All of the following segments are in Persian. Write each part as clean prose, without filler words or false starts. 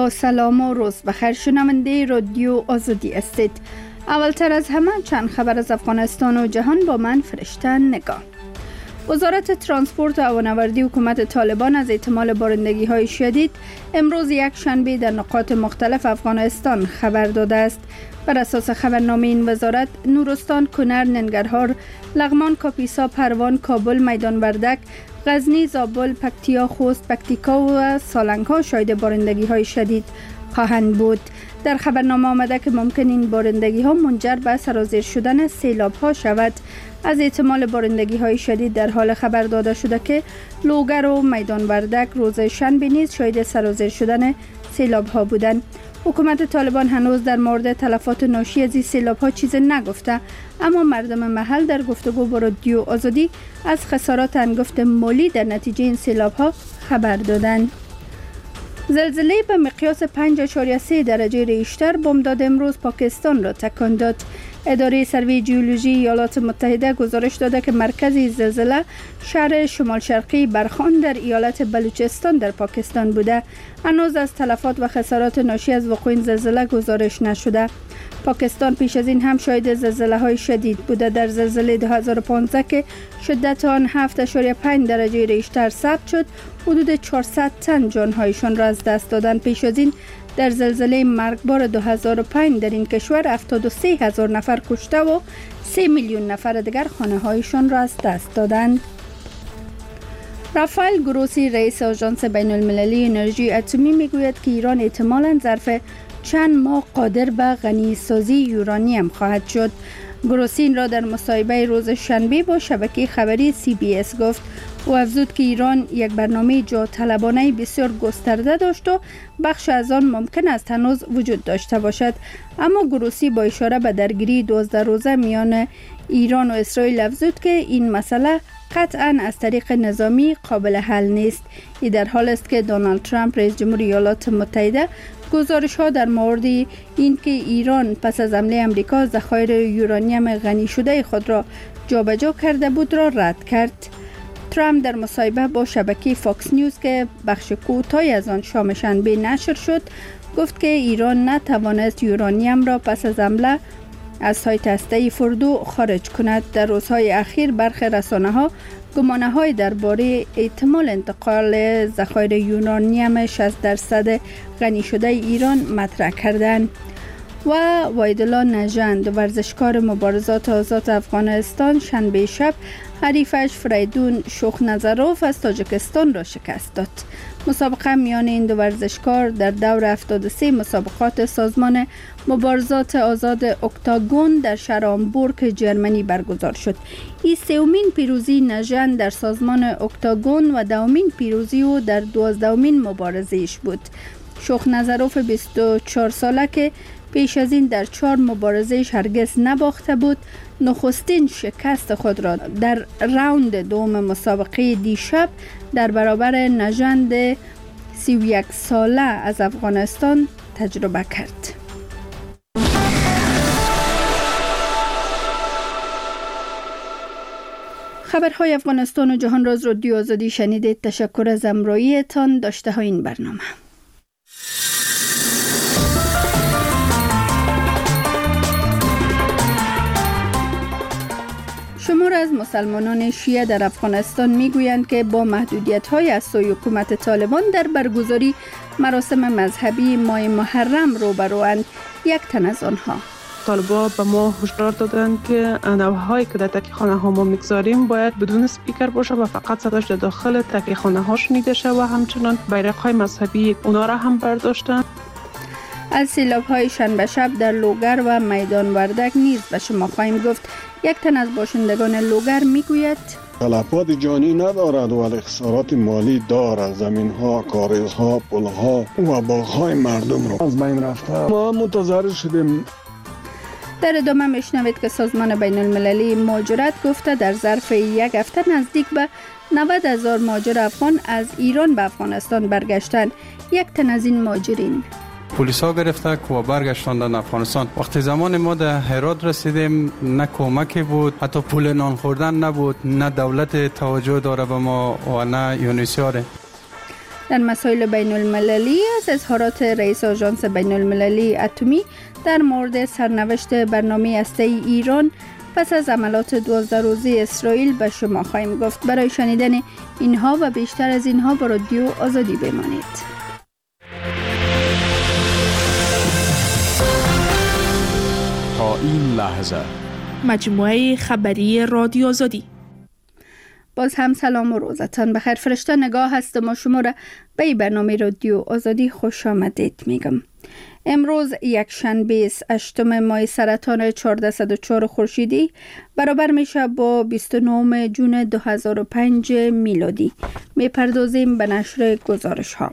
با سلام و روز بخیر شنونده رادیو آزادی هستید. اولتر از همه چند خبر از افغانستان و جهان با من فرشته نگاه. وزارت ترانسپورت و هوانوردی حکومت طالبان از احتمال بارندگی های شدید امروز یک شنبه در نقاط مختلف افغانستان خبر داده است. بر اساس خبرنامه این وزارت، نورستان، کنر، ننگرهار، لغمان، کاپیسا، پروان، کابل، میدان وردک، غزنی، زابل، پکتیا، خوست، پکتیکا و سالنگ ها شاهد بارندگی های شدید خواهند بود. در خبرنامه آمده که ممکن این بارندگی ها منجر به سرازیر شدن سیلاب ها شود. از احتمال بارندگی های شدید در حال خبر داده شده که لوگر و میدان وردک روز شنبه نیز شاهد سرازیر شدن سیلاب ها بودند. حکومت طالبان هنوز در مورد تلفات ناشی از این سیلاب ها چیز نگفته، اما مردم محل در گفتگو با رادیو آزادی از خسارات انگفت مالی در نتیجه این سیلاب ها خبر دادند. زلزله به مقیاس 5.3 درجه ریشتر بامداد امروز پاکستان را تکان داد. اداره سروی جیولوژی ایالات متحده گزارش داده که مرکز زلزله شهر شمال شرقی برخان در ایالت بلوچستان در پاکستان بوده. هنوز از تلفات و خسارات ناشی از وقوع این زلزله گزارش نشده. پاکستان پیش از این هم شاهد زلزله های شدید بوده. در زلزله 2015 که شدت آن 7.5 درجه ریشتر ثبت شد، حدود 400 تن جانهایشان را از دست دادند. پیش از این در زلزله مرگبار 2005 در این کشور 73,000 نفر کشته و 3 میلیون نفر دیگر خانه هایشان را از دست دادند. رافائل گروسی رئیس آژانس بین المللی انرژی اتمی میگوید که ایران احتمالاً ظرف چند ماه قادر به غنی سازی یورانیم خواهد شد. گروسی این را در مصاحبه روز شنبه با شبکه خبری CBS گفت. او افزود که ایران یک برنامه جاه‌طلبانه بسیار گسترده داشت و بخش از آن ممکن است هنوز وجود داشته باشد، اما گروسی با اشاره به درگیری 12 روزه میان ایران و اسرائیل افزود که این مسئله قطعاً از طریق نظامی قابل حل نیست. این در حال است که دونالد ترامپ رئیس جمهور ایالات متحده گزارش ها در مورد اینکه ایران پس از حمله امریکا ذخایر یورانیم غنی شده خود را جابجا کرده بود را رد کرد. ترامپ در مصاحبه با شبکه فاکس نیوز که بخش کوتاهی از آن شام شنبه نشر شد گفت که ایران نتوانست یورانیم را پس از حمله از سایت هسته‌ای فردو خارج کند. در روزهای اخیر برخی رسانه‌ها گمانه‌های درباره احتمال انتقال ذخایر یورانیم 60% غنی شده ایران مطرح کردند. و وایدلا نژند، ورزشکار مبارزات آزاد افغانستان، شنبه شب حریفش فریدون شوخنظروف از تاجیکستان را شکست داد. مسابقه میان این دو ورزشکار در دور 73 مسابقات سازمان مبارزات آزاد اکتاگون در شهر هامبورگ جرمنی برگزار شد. این سومین پیروزی نژند در سازمان اکتاگون و دومین پیروزی او در 12مین مبارزه‌اش بود. شوخنظروف 24 ساله که پیش از این در 4 مبارزه‌اش هرگز نباخته بود، نخستین شکست خود را در راوند دوم مسابقه دیشب در برابر نژند 31 ساله از افغانستان تجربه کرد. خبرهای افغانستان و جهان را از رادیو آزادی شنیدید. تشکر از همراهیتان. داشته های این برنامه. شمار از مسلمانان شیعه در افغانستان میگویند که با محدودیت‌های از سوی حکومت طالبان در برگزاری مراسم مذهبی ماه محرم روبروند. یک تن از آنها: طالبان به ما هشدار دادند که نوهایی که در تکیه‌خانه ها ما میگذاریم باید بدون اسپیکر باشه و فقط صداش در داخل تکیه‌خانه ها شنیده شه و همچنان بیرق‌های مذهبی اونا را هم برداشتن. از سیلاب‌های شنبه شب در لوگر و میدان وردک نیز به شما خواهیم گفت. یک تن از باشندگان لوگر میگوید تلفات جانی ندارد ولی خسارات مالی دارد. زمین‌ها، کاریزها، پل‌ها و باغ‌های مردم را از بین رفته. ما متضرر شدیم. در ادامه میشنوید که سازمان بین المللی مهاجرت گفته در ظرف یک هفته نزدیک به 90,000 مهاجر افغان از ایران به افغانستان برگشتند. یک تن از این مهاجرین: پلیس ها گرفته و برگشتاندن افغانستان. وقتی زمان ما در هرات رسیدیم نه کمکی بود، حتی پول نان خوردن نبود، نه دولت توجه داره به ما و نه یونیسیار. در مسائل بین المللی از اظهارات رئیس آژانس بین المللی اتمی در مورد سرنوشت برنامه هسته‌ای ایران پس از عملیات 12 روزه اسرائیل به شما خواهیم گفت. برای شنیدن اینها و بیشتر از اینها با رادیو آزادی بمانید. تا این لحظه مجموعه خبری رادیو آزادی. باز هم سلام و روزتان بخیر. فرشته نگاه هستم و شما را به برنامه رادیو آزادی خوش آمدید میگم. امروز یکشنبه 8 ماه سرطان 1404 خورشیدی برابر میشه با 29 جون 2005 میلادی. میپردازیم به نشر گزارش ها.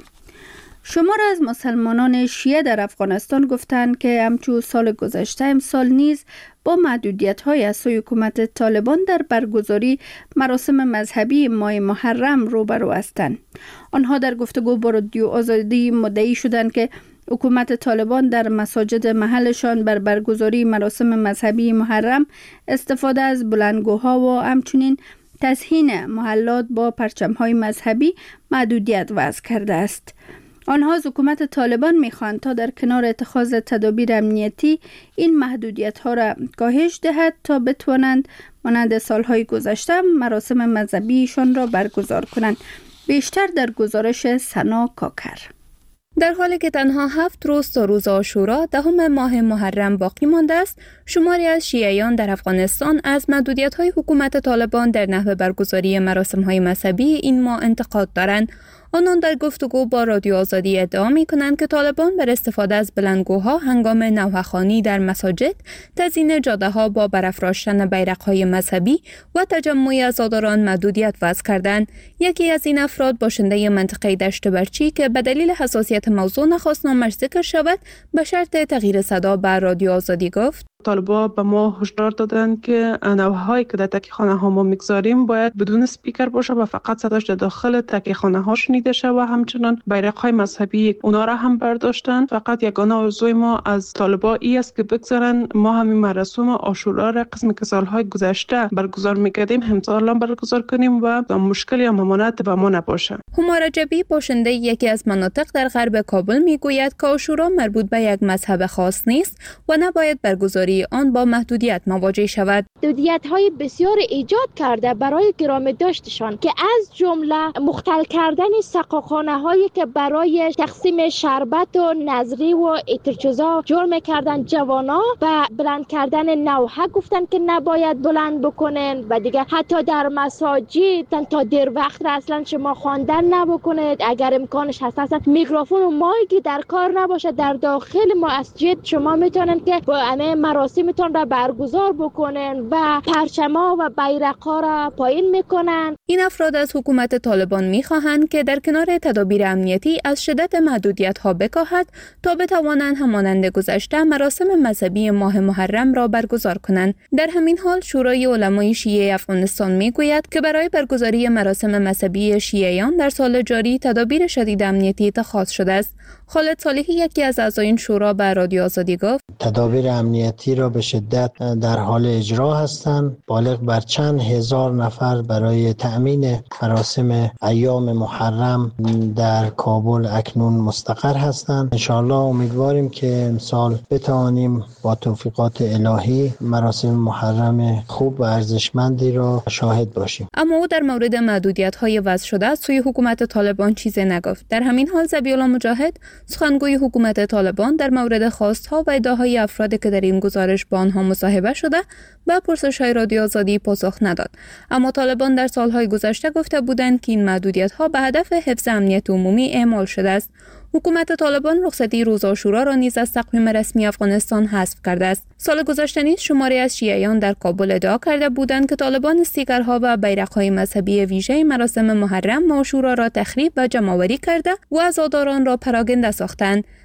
شمار از مسلمانان شیعه در افغانستان گفتند که همچون سال گذشته امسال نیز با محدودیت‌های از سوی حکومت طالبان در برگزاری مراسم مذهبی ماه محرم روبرو هستند. آنها در گفتگو با رادیو آزادی مدعی شدند که حکومت طالبان در مساجد محلشان بر برگزاری مراسم مذهبی محرم استفاده از بلندگوها و همچنین تزیین محلات با پرچم‌های مذهبی محدودیت وضع کرده است. آنها از حکومت طالبان می‌خواهند تا در کنار اتخاذ تدابیر امنیتی این محدودیت‌ها را کاهش دهد تا بتوانند مانند سالهای گذشته مراسم مذهبیشان را برگزار کنند. بیشتر در گزارش سنا کاکر. در حالی که تنها 7 روز تا روز عاشورا 10 ماه محرم باقی مانده است، شماری از شیعیان در افغانستان از محدودیت‌های حکومت طالبان در نحوه برگزاری مراسم‌های مذهبی این ماه انتقاد دارند. آنان در گفتگو با رادیو آزادی ادعا می‌کنند که طالبان بر استفاده از بلندگوها هنگام نوحه‌خوانی در مساجد، تزیین جاده‌ها با برافراشتن بیرق‌های مذهبی و تجمع عزاداران محدودیت وضع کردند. یکی از این افراد باشنده منطقه دشت برچی که به دلیل حساسیت موضوع نخواست نامش ذکر شود، به شرط تغییر صدا به رادیو آزادی گفت: طالبان به ما هشدار دادند که نوهایی که در تکیه‌خانه ها ما میگذاریم باید بدون اسپیکر باشه و فقط صداش در داخل تکیه‌خانه ها شنیده شه و همچنان بیرق‌های مذهبی اونا را هم برداشتن. فقط یگانه آرزوی ما از طالبان این است که بگذارن ما همین مراسم عاشورا را قسمی که سالهای گذشته برگزار می‌کردیم امسال هم برگزار کنیم و مشکلی هم ممانعت به ما نباشه. هما رجبی باشنده یکی از مناطق در غرب کابل میگوید که عاشورا مربوط به یک مذهب خاص نیست و نباید برگزاری آن با محدودیت مواجه شود. محدودیت‌های بسیار ایجاد کرده برای گرام داشتشان که از جمله مختل کردن سقاخانه‌هایی که برای تقسیم شربت و نظری و اترچوزا جور می‌کردن جوانا و بلند کردن نوحه گفتن که نباید بلند بکنن و دیگه حتی در مساجد تا دیر وقت را اصلا شما خواندن نبکنید. اگر امکانش هست اصلا میکروفون و مایکی در کار نباشه در داخل مسجد شما میتونن که با همه مراسمتون را برگزار بکنن و پرچما و بیرق‌ها را پایین میکنن. این افراد از حکومت طالبان میخواهند که در کنار تدابیر امنیتی از شدت محدودیت‌ها بکاهد تا بتوانند همانند گذشته مراسم مذهبی ماه محرم را برگزار کنند. در همین حال شورای علمای شیعه افغانستان میگوید که برای برگزاری مراسم مذهبی شیعیان در سال جاری تدابیر شدید امنیتی اتخاذ شده است. خالد صالحی یکی از اعضایان شورا به رادیو آزادی گفت: تدابیر امنیتی را به شدت در حال اجرا هستند. بالغ بر چند هزار نفر برای تأمین مراسم ایام محرم در کابل اکنون مستقر هستند. انشاءالله امیدواریم که امسال بتوانیم با توفیقات الهی مراسم محرم خوب و ارزشمندی را شاهد باشیم. اما او در مورد محدودیت‌های وضع شده از سوی حکومت طالبان چیزی نگفت. در همین حال ذبیح‌الله مجاهد سخنگوی حکومت طالبان در مورد خواست‌ها و ادعاهای افرادی که در این گزارش با آنها مصاحبه شده به پرسش‌های رادیو آزادی پاسخ نداد. اما طالبان در سالهای گذشته گفته بودند که این محدودیت‌ها به هدف حفظ امنیت عمومی اعمال شده است. حکومت طالبان رخصتی روز عاشورا را نیز از تقویم رسمی افغانستان حذف کرده است. سال گذشته نیز شماری از شیعیان در کابل ادعا کرده بودند که طالبان استیکرها و بیرق‌های مذهبی ویژه مراسم محرم و عاشورا را تخریب و جمع‌آوری کرده و عزاداران را پراگنده ساختند.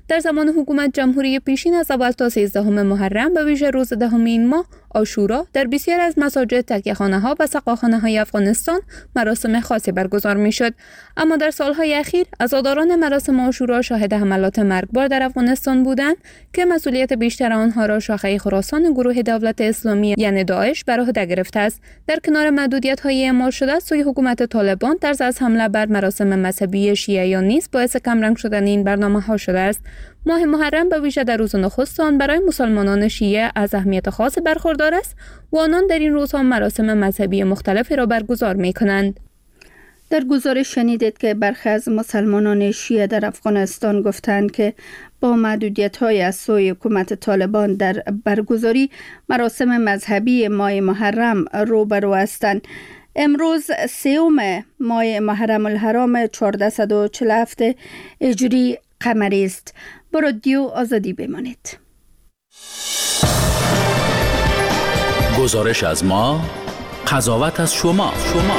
در زمان حکومت جمهوری پیشین از اول تا 13 محرم به ویژه روز 10 این ماه عاشورا در بسیار از مساجد، تکیه‌خانه‌ها و سقاخانه‌های افغانستان مراسم خاصی برگزار می‌شد. اما در سال‌های اخیر عزاداران مراسم عاشورا شاهد حملات مرگبار در افغانستان بودند که مسئولیت بیشتر آنها را شاخه خراسان گروه دولت اسلامی یعنی داعش بر عهده گرفته است. در کنار محدودیت‌های اعمال شده سوی حکومت طالبان طرز از حمله بر مراسم مذهبی شیعیان نیز باعث کمرنگ شدن این برنامه‌ها شده است. ماه محرم به ویژه در روز نخست آن برای مسلمانان شیعه از اهمیت خاص برخوردار است و آنان در این روزها مراسم مذهبی مختلفی را برگزار می‌کنند. در گزارش شنیدید که برخی از مسلمانان شیعه در افغانستان گفتند که با محدودیت‌های از سوی حکومت طالبان در برگزاری مراسم مذهبی ماه محرم روبرو هستند. امروز 3 ماه محرم الحرام 1447 هجری قمری است. با رادیو آزادی بمانید. گزارش از ما، قضاوت از شما.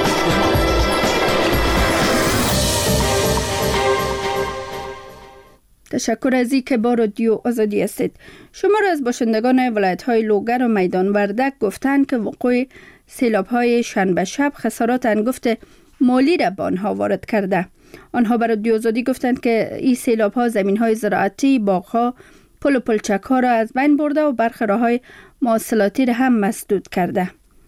تشکر از اینکه با رادیو آزادی هستید. شما را از باشندگان ولایت‌های لوگر و میدان وردک گفتند که وقوع سیلاب‌های شنبه شب خسارات انگفت مالی را به آنها وارد کرده. آنها بر رادیو آزادی گفتند که این سیلاب‌ها زمین‌های زراعتی، باغ‌ها، پل و پلچک‌ها را از بین برده و برخی راه‌های مواصلاتی را هم مسدود کرده.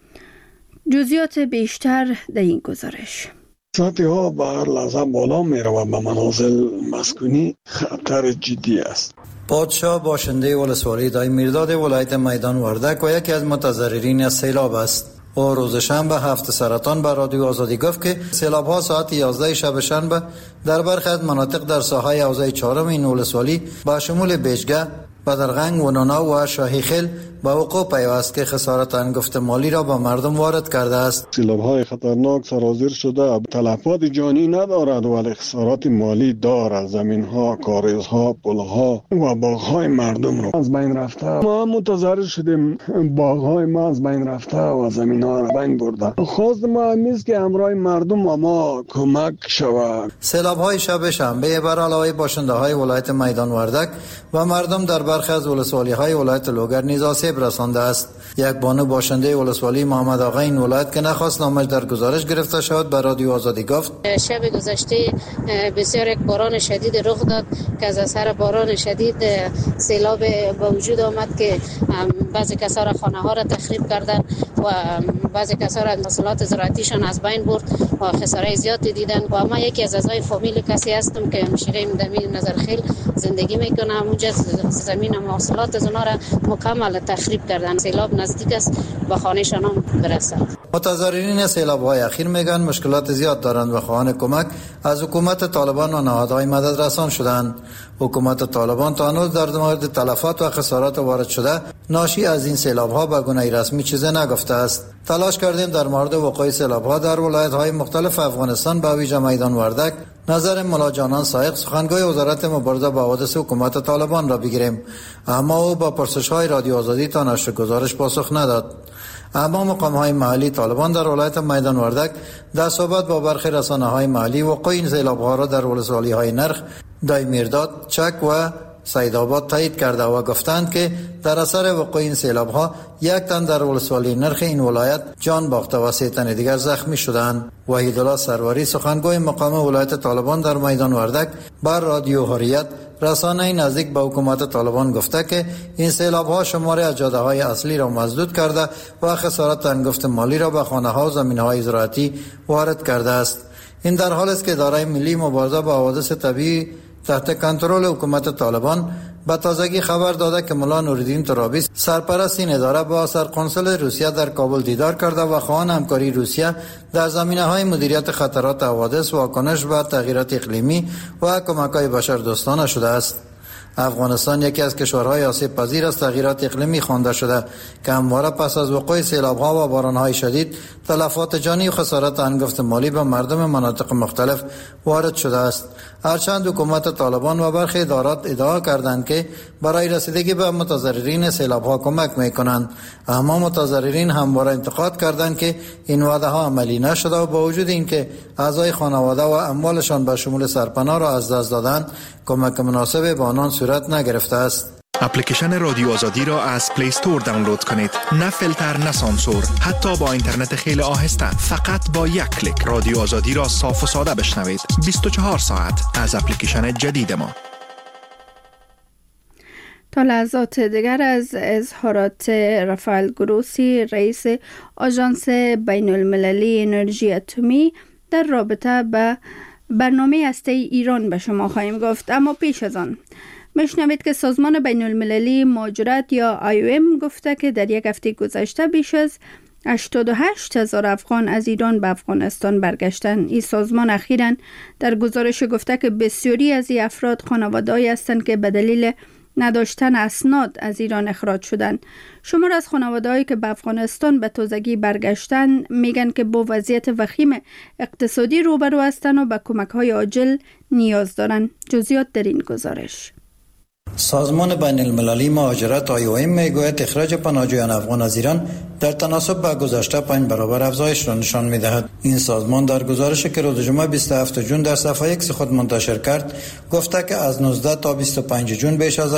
جزئیات بیشتر در این گزارش. سطح ها به هر لحظه بالا می رود. به منازل مسکونی خطر جدی است. پادشاه باشنده ولسوالی دای میرداد ولایت میدان وردک و یکی از متضررین از سیلاب است. او روز شنبه 7 سرطان به رادیو آزادی گفت که سیلاب ها ساعت 11 شب شنبه در برخی از مناطق در ساحه حوزه 4 این ولسوالی با شمول بیجگه، بدرغنگ و نانا و شاهی خیل به وقوع پیوست که خسارت انگفت مالی را به مردم وارد کرده است. سیلاب‌های خطرناک سرازیر شده، تلفات جانی ندارد ولی خسارات مالی دارد. زمین‌ها، کاریزها، پل‌ها و باغ‌های مردم را از بین رفته. ما متضرر شدیم، باغ‌های ما از بین رفته و زمین‌ها را بین برده. خواست ما همیست که همراه مردم ما کمک شود. سیلاب‌های شب شنبه بر علاوه باشنده‌های ولایت میدان وردک و مردم در برخی از ولسوالی‌های ولایت لوگر نیز آسیب رسانده است. یک بانو باشنده ولسوالی محمد آقا این ولایت که نخواست نامش در گزارش گرفته شد به رادیو آزادی گفت شب گذشته بسیار یک باران شدید رخ داد که از اثر باران شدید سیلاب به وجود آمد که بعضی کسا را خانه ها را تخریب کردن و بعضی کسا را محصولات زراعتیشان از بین برد و خسارات زیادی دیدن. و ما یکی از اعضای فامیل کسی هستم که همشیره دمی نظرخیل زندگی میکنم. اونجا زمین محصولات از اونها را مکمل تخریب کردن. سیلاب نزدیک است به خانه‌شان هم برسد. متضررین سیلاب‌های اخیر میگن مشکلات زیاد دارند و خواهان کمک از حکومت طالبان و نهادهای مدد رسان شدند. حکومت طالبان تا هنوز در مورد تلفات و خسارات وارد شده ناشی از این سیلاب‌ها به گونه رسمی چیزی نگفته است. تلاش کردیم در مورد وقوع سیلاب‌ها در ولایت‌های مختلف افغانستان به ویژه میدان وردک نظر ملا جانان سایق سخنگوی وزارت مبارزه با حوادث حکومت طالبان را بگیریم، اما او با پرسش‌های رادیو آزادی تا نشر گزارش پاسخ نداد. اما مقام‌های محلی طالبان در ولایت میدان وردک در صحبت با برخی رسانه‌های محلی وقوع این سیلاب‌ها را در ولسوالی‌های نرخ، دای میرداد، چک و سیدآباد تایید کرده و گفتند که در اثر وقوع این سیلاب‌ها یک تن در ولسوالی نرخ این ولایت جان باخته و 3 تن دیگر زخمی شدند. وحیدالله سروری سخنگوی مقام ولایت طالبان در میدان وردک بر رادیو حریت رسانه نزدیک به حکومت طالبان گفته که این سیلاب‌ها شماری از جاده‌های اصلی را مسدود کرده و خسارات انگفت مالی را به خانه‌ها و زمین‌های زراعتی وارد کرده است. این در حالی است که اداره ملی مبارزه با حوادث طبیعی تحت کنترل حکومت طالبان به تازگی خبر داده که ملا نوردین ترابی سرپرست این اداره با سرقنسل روسیه در کابل دیدار کرده و خواهان همکاری روسیه در زمینه‌های مدیریت خطرات حوادث، واکنش به تغییرات اقلیمی و کمک‌های بشردوستانه شده است. افغانستان یکی از کشورهای آسیب پذیر از تغییرات اقلیمی خوانده شده که همواره پس از وقوع سیلاب‌ها و باران‌های شدید تلفات جانی و خسارات انگفت مالی به مردم مناطق مختلف وارد شده است. هرچند حکومت طالبان و برخی ادارات ادعا کردند که برای رسیدگی به متضررین سیلاب‌ها کمک می‌کنند، اما متضررین همواره انتقاد کردند که این وعده‌ها عملی نشده و با وجود اینکه اعضای خانواده و اموالشان به شمول سرپناه را از دست دادند، کمک مناسب به آنان صورت نگرفته است. اپلیکیشن رادیو آزادی را از پلی استور دانلود کنید. نه فیلتر، نه سانسور، حتی با اینترنت خیلی آهسته. فقط با یک کلیک رادیو آزادی را صاف و ساده بشنوید. 24 ساعت از اپلیکیشن جدید ما. تا لحظات دیگر از اظهارات رافائل گروسی رئیس آژانس بین المللی انرژی اتمی در رابطه به برنامه هسته ایران به شما خواهیم گفت. اما پیش از آن میشنوید که سازمان بین المللی مهاجرت یا IOM گفته که در یک هفته گذشته بیش از 88,000 افغان از ایران به افغانستان برگشتند. این سازمان اخیراً در گزارش گفته که بسیاری از این افراد خانواده‌ای هستند که به دلیل نداشتن اسناد از ایران اخراج شدند. شمار از خانواده‌هایی که به افغانستان به تازگی برگشتن میگن که با وضعیت وخیم اقتصادی روبرو هستند و به کمک‌های عاجل نیاز دارند. جزئیات در این گزارش. سازمان بین المللی مهاجرت IOM میگوید اخراج پناهجویان افغان از ایران در تناسب با گذشته 5 برابر افزایش را نشان می‌دهد. این سازمان در گزارشی که روز جمعه 27 جون در صفحه ایکس خود منتشر کرد گفته که از 19 تا 25 جون بیش از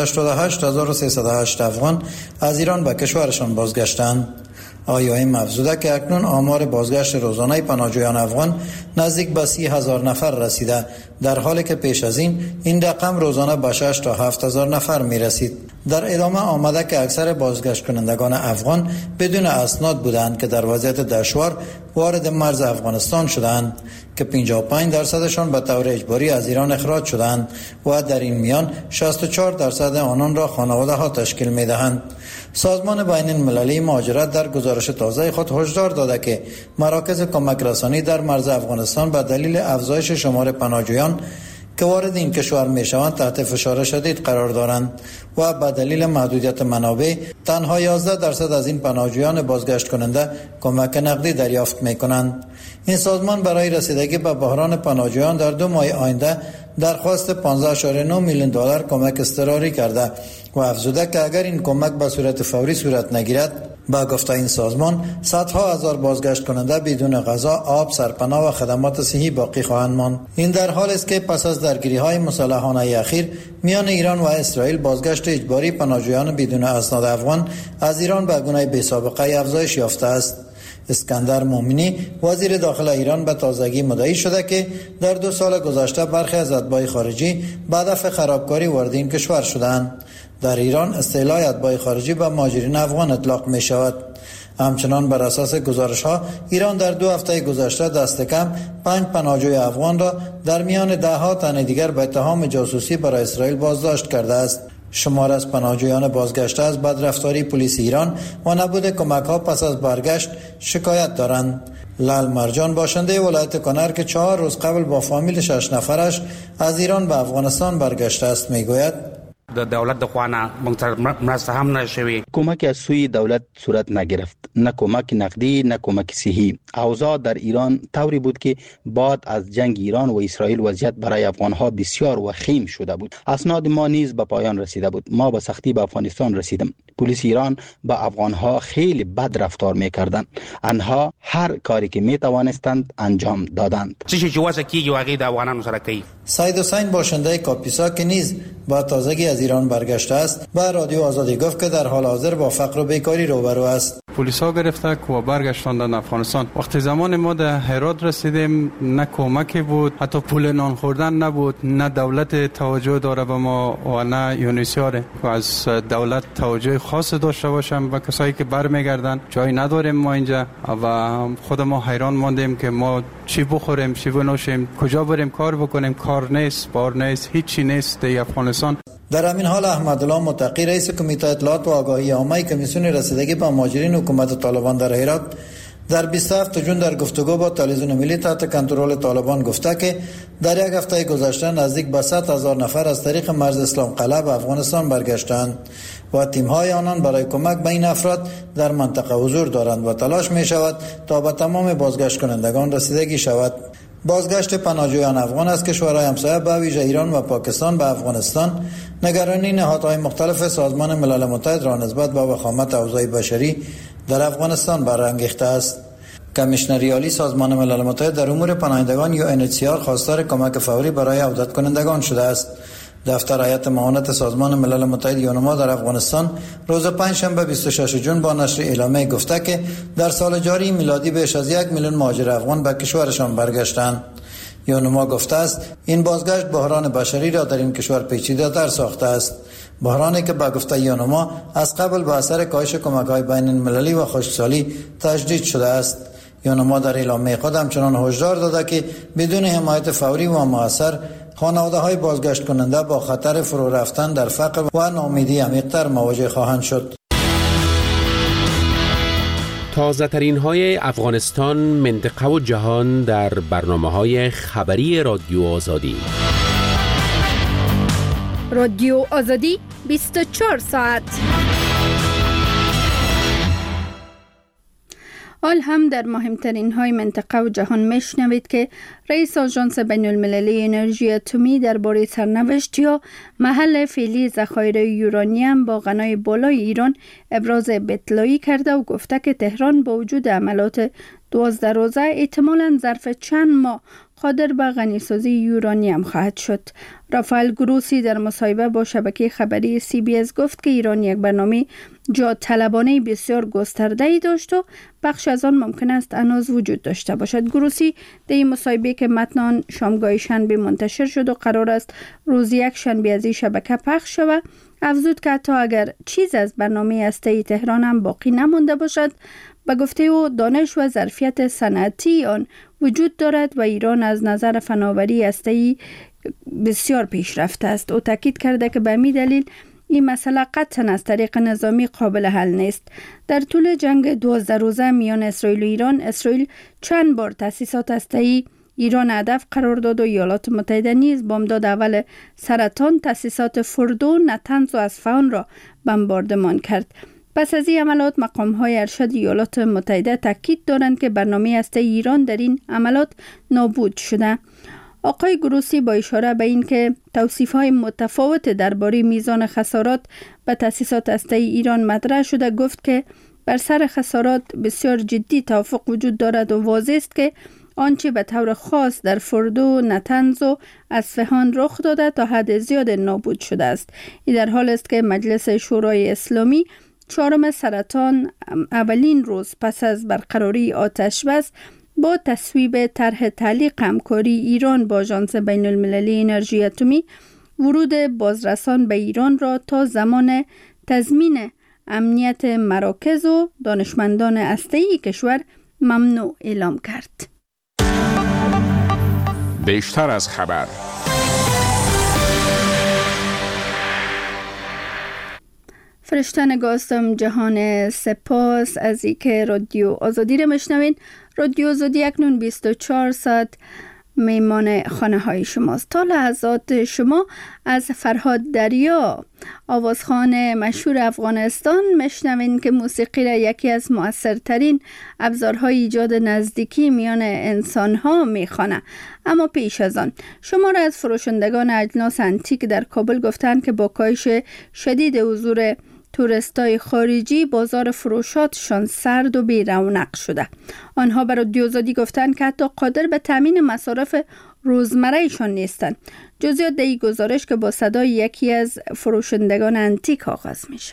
88,308 افغان از ایران به کشورشان بازگشتند. IOM افزوده که اکنون آمار بازگشت روزانه پناهجویان افغان نزدیک به 30,000 نفر رسیده، در حالی که پیش از این رقم روزانه به 6 تا 7,000 نفر می رسید. در ادامه آمده که اکثر بازگشت کنندگان افغان بدون اسناد بودند که در وضعیت دشوار وارد مرز افغانستان شدند که 55% به طور اجباری از ایران اخراج شدند و در این میان 64% آنان را خانواده ها تشکیل می دهند. سازمان بین المللی مهاجرت در گزارش تازه خود هشدار داده که مراکز کمک رسانی در مرز افغانستان به دلیل افزایش شمار پناهجویان که وارد این کشور می شوند تحت فشار شدید قرار دارند و به دلیل محدودیت منابع تنها 11% از این پناهجویان بازگشت کننده کمک نقدی دریافت می کنند. این سازمان برای رسیدگی به بحران پناهجویان در 2 ماه آینده درخواست 15.9 میلیون دلار کمک اضطراری کرده و افزوده که اگر این کمک به صورت فوری صورت نگیرد، با گفته این سازمان صدها هزار بازگشت کننده بدون غذا، آب، سرپناه و خدمات صحی باقی خواهند ماند. این در حالی است که پس از درگیری‌های مسلحانه اخیر میان ایران و اسرائیل بازگشت اجباری پناهجویان بدون اسناد افغان از ایران به گونه بی‌سابقه افزایش یافته است. اسکندر مومنی وزیر داخل ایران به تازگی مدعی شده که در 2 سال گذشته برخی از اتباع خارجی به هدف خرابکاری وارد این کشور شدند. در ایران استیلای اتباع خارجی به مهاجرین افغان اطلاق می شود. همچنان بر اساس گزارش ها ایران در 2 هفته گذشته دست کم 5 پناهجوی افغان را در میان 10 تن دیگر به اتهام جاسوسی برای اسرائیل بازداشت کرده است. شمار از پناهجویان بازگشته از بدرفتاری پلیس ایران و نبود کمک ها پس از برگشت شکایت دارند. لال مرجان باشنده ولایت کنر که 4 روز قبل با فامیل 6 نفرش از ایران به افغانستان برگشته است میگوید د دولت د خوانه مرسته هم نشوي. کمک از سوی دولت صورت نگرفت، نه کمک نقدی نه کمک صحی. اوضاع در ایران طوری بود که بعد از جنگ ایران و اسرائیل وضعیت برای افغانها بسیار وخیم شده بود. اسناد ما نیز به پایان رسیده بود. ما به سختی به افغانستان رسیدیم. پلیس ایران با افغانها خیلی بد رفتار میکردند. آنها هر کاری که میتوانستند انجام دادند. چیزی چې واسه کیږي واقعي د افغانانو سره کوي. سید حسین باشنده کاپیسا که نیز با تازگی از ایران برگشته است به رادیو آزادی گفت که در حال حاضر با فقر و بیکاری روبرو است. پلیس ها گرفته و برگشتاندن افغانستان. وقتی زمان ما در هرات رسیدیم نه کمکی بود، حتی پول نان خوردن نبود، نه دولت توجه داره به ما و نه یونیسیار و از دولت توجه خاص داشته باشم و کسایی که برمیگردن. جایی نداریم ما اینجا و خود ما حیران ماندیم که ما چی بخوریم، چی بنوشیم، کجا بریم کار بکنیم. کار نیست، بار نیست، هیچی نیست در افغانستان. در همین حال احمدالله متقی رئیس کمیته اطلاعات و آگاهی عامه کمیسیون رسیدگی به مهاجرین حکومت طالبان در هرات در 27 جون در گفتگو با تلویزیون ملی تحت کنترل طالبان گفته که در 1 هفته گذشته نزدیک به 100,000 نفر از طریق مرز اسلام قلعه به افغانستان برگشتند و تیم‌های آنان برای کمک به این افراد در منطقه حضور دارند و تلاش می شود تا به تمام بازگشت کنندگان رسیدگی شود. بازگشت پناهجویان افغان از کشورهای همسایه به ویژه ایران و پاکستان به افغانستان نگرانی نهادهای مختلف سازمان ملل متحد را نسبت به وخامت اوضاع بشری در افغانستان برانگیخته است. کمیشنر عالی سازمان ملل متحد در امور پناهندگان UNHCR خواستار کمک فوری برای عودت کنندگان شده است. دفتر هیئت معاونت سازمان ملل متحد یونما در افغانستان روز پنجشنبه 26 جون با نشر اعلامیه گفته که در سال جاری میلادی بیش از 1 میلیون مهاجر افغان به کشورشان برگشتند. یونما گفته است این بازگشت بحران بشری را در این کشور پیچیده‌تر ساخته است. بحرانی که به گفته یونما از قبل به اثر کاهش کمک‌های بین المللی و خشکسالی تجدید شده است. یونما در اعلامیه خود همچنان هشدار داده که بدون حمایت فوری و مؤثر خانواده‌های بازگشت کننده با خطر فرو رفتن در فقر و ناامیدی عمیق‌تر مواجه خواهند شد. تازه ترین های افغانستان، منطقه و جهان در برنامه‌های خبری رادیو آزادی. رادیو آزادی 24 ساعت. حال هم در مهمترین های منطقه و جهان میشنوید که رئیس آژانس بین المللی انرژی اتمی درباره سرنوشت یا محل فعلی ذخایر یورانیم با غنای بالای ایران ابراز اطلاعی کرده و گفته که تهران با وجود عملات 12 روزه احتمالاً ظرف چند ماه قادر به غنیسازی یورانیم خواهد شد. رافائل گروسی در مصاحبه با شبکه خبری CBS گفت که ایران یک برنامه جا طلبانه بسیار گسترده‌ای داشت و بخش از آن ممکن است هنوز وجود داشته باشد. گروسی در این مصاحبه که متن آن شامگاه شنبه منتشر شد و قرار است روز یک شنبه از این شبکه پخش شود، افزود که حتی اگر چیز از برنامه هسته‌ای تهران هم باقی نمانده باشد، به گفته او دانش و ظرفیت صنعتی آن وجود دارد و ایران از نظر فناوری هسته‌ای بسیار پیشرفته است. او تاکید کرده که به همین دلیل این مسئله قطعاً از طریق نظامی قابل حل نیست. در طول جنگ 12 روزه میان اسرائیل و ایران، اسرائیل چند بار تأسیسات هسته‌ای ایران هدف قرار داد و ایالات متحده نیز بامداد اول سرطان تأسیسات فردو، نتنز و اصفهان را بمباردمان کرد. پس از این عملات مقام‌های ارشد ایالات متحده تاکید دارند که برنامه هسته ایران در این عملات نابود شده. آقای گروسی با اشاره به این که توصیف‌های متفاوت درباره میزان خسارات به تأسیسات هسته ایران مطرح شده، گفت که بر سر خسارات بسیار جدی توافق وجود دارد و واضح است که آنچه به طور خاص در فردو، نتنز و اصفهان رخ داده تا حد زیاد نابود شده است. این در حال است که مجلس شورای اسلامی 4 سرطان اولین روز پس از برقراری آتش بس با تصویب طرح تعلیق همکاری ایران با آژانس بین المللی انرژی اتمی ورود بازرسان به ایران را تا زمان تضمین امنیت مراکز و دانشمندان هسته‌ای کشور ممنوع اعلام کرد. بیشتر از خبر. فرشته نگاستم جهان، سپاس از اینکه رادیو آزادی را میشنوین. رادیو آزادی اکنون 24 ساعت میمان خانه های شماست. تا لحظات شما از فرهاد دریا، آوازخوان مشهور افغانستان، میشنوین که موسیقی را یکی از مؤثرترین ابزارهای ایجاد نزدیکی میان انسانها میخوانه. اما پیش از آن شما را از فروشندگان اجناس انتیک در کابل گفتند که با کاهش شدید حضور توریستای خارجی بازار فروشاتشان سرد و بی رونق شده. آنها بر رادیو آزادی گفتند که حتی قادر به تامین مصارف روزمره‌شان نیستند. جزئیات در این گزارش که با صدای یکی از فروشندگان انتیک آغاز میشه.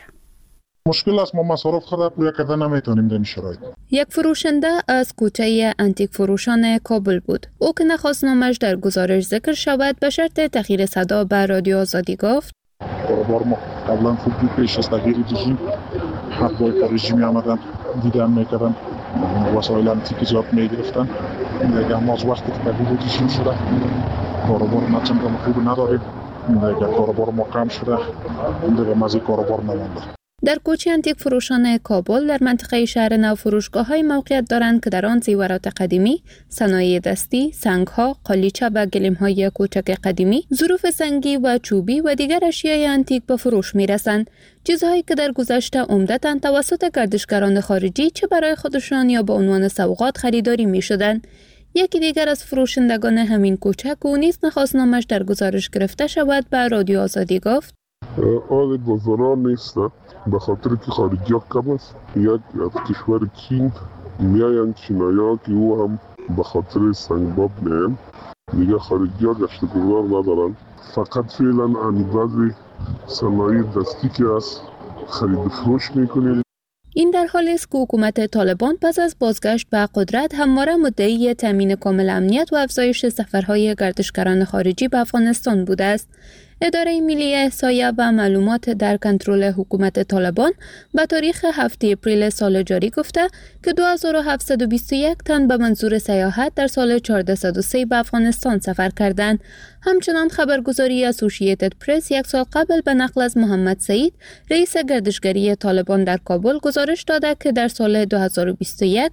مشکل است، ما مصارف خود را پویا کردن نمیتونیم در این شرایط. یک فروشنده از کوچه انتیک فروشان کابل بود. او که نخواست نامش در گزارش ذکر شود به شرط تغییر صدا به رادیو آزادی گفت: کاروبار ما قبلا خوب بود، پیش از تغییر رژیم حقای رژیمی آمدن دیدن میکردن، وسایل انتیک زیاد میگرفتن. دیگه ما از وقتی که تغییر رژیم شده کاروبار ما چندان خوب نداریم. دیگه کاروبار ما کم شده، دیگه مزی کاروبار نمونده. در کوچه انتیک فروشان کابل در منطقه شهر نو فروشگاه‌های موقعیت دارند که در آن زیورات قدیمی، صنایع دستی، سنگ‌ها، قالیچه و گلیم‌های کوچک قدیمی، ظروف سنگی و چوبی و دیگر اشیای انتیک به فروش می‌رسند. چیزهایی که در گذشته عمدتاً توسط گردشگران خارجی چه برای خودشان یا به عنوان سوغات خریداری می‌شدند. یکی دیگر از فروشندگان همین کوچک او نیز نخواست نامش در گزارش گرفته شود به رادیو آزادی گفت: آن بازاران نیست، به خاطر که خارجی ها کم است. یک از کشور چین میاین چینایا که او هم به خاطر سنگباب میاین. دیگه خارجی ها گشت گذار ندارن. فقط فعلا بعضی صنایع دستی که از خرید و فروش میکنه. این در حالی است که حکومت طالبان پس از بازگشت به قدرت همواره مدعی تامین کامل امنیت و افزایش سفرهای گردشگران خارجی به افغانستان بوده است. اداره ملی احصایه و معلومات در کنترل حکومت طالبان به تاریخ 7 اپریل سال جاری گفته که 2721 تن به منظور سیاحت در سال 1403 به افغانستان سفر کردند. همچنان خبرگزاری اسوسییتد پرس یک سال قبل به نقل از محمد سعید رئیس گردشگری طالبان در کابل گزارش داده که در سال 2021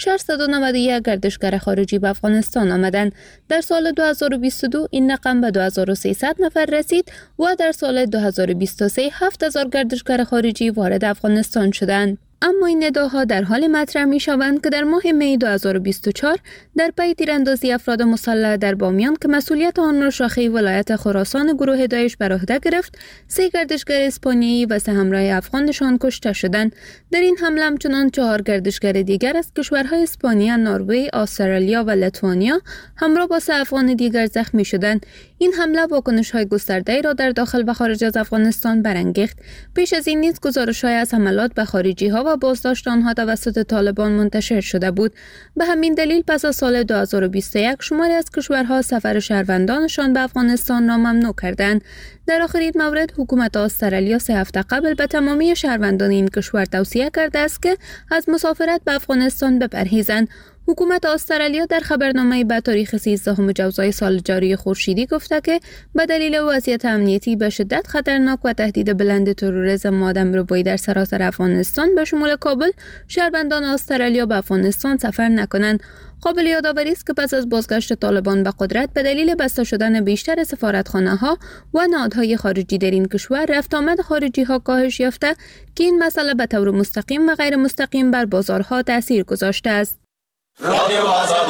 691 گردشگر خارجی به افغانستان آمدند. در سال 2022 این رقم به 2300 نفر رسید و در سال 2023 7000 گردشگر خارجی وارد افغانستان شدند. اما این ادعاها در حال مطرح می شوند که در ماه می 2024 در پی تیراندازی افراد مسلح در بامیان که مسئولیت آن را شاخه ولایت خراسان گروه داعش بر عهده گرفت، 3 گردشگر اسپانیایی و 3 همراه افغانشان کشته شدند. در این حمله همچنان 4 گردشگر دیگر از کشورهای اسپانیا، نروژ، استرالیا و لیتوانیا همراه با 3 افغان دیگر زخمی شدند. این حمله واکنش‌های گسترده‌ای را در داخل و خارج از افغانستان برانگیخت. پیش از این نیز گزارش‌های از حملات به خارجی‌ها و بازداشت آنها توسط طالبان منتشر شده بود. به همین دلیل پس از سال 2021 شماری از کشورها سفر شهروندانشان به افغانستان را ممنوع کردند. در آخرین مورد حکومت استرالیا 3 هفته قبل به تمامی شهروندان این کشور توصیه کرده است که از مسافرت به افغانستان بپرهیزند. حکومت استرالیا در خبرنامه‌ای به تاریخ 13 جوزای سال جاری خورشیدی گفته که به دلیل وضعیت امنیتی به شدت خطرناک و تهدید بلند تروریسم و آدمربایی در سراسر افغانستان به شمول کابل، شهروندان استرالیا به افغانستان سفر نکنند. قابل یادآوری است که پس از بازگشت طالبان به قدرت به دلیل بسته شدن بیشتر سفارتخانه‌ها و نهادهای خارجی در این کشور، رفت آمد خارجی‌ها کاهش یافته که این مسئله به طور مستقیم و غیر مستقیم بر بازارها تاثیر گذاشته است. رادیو آزادی.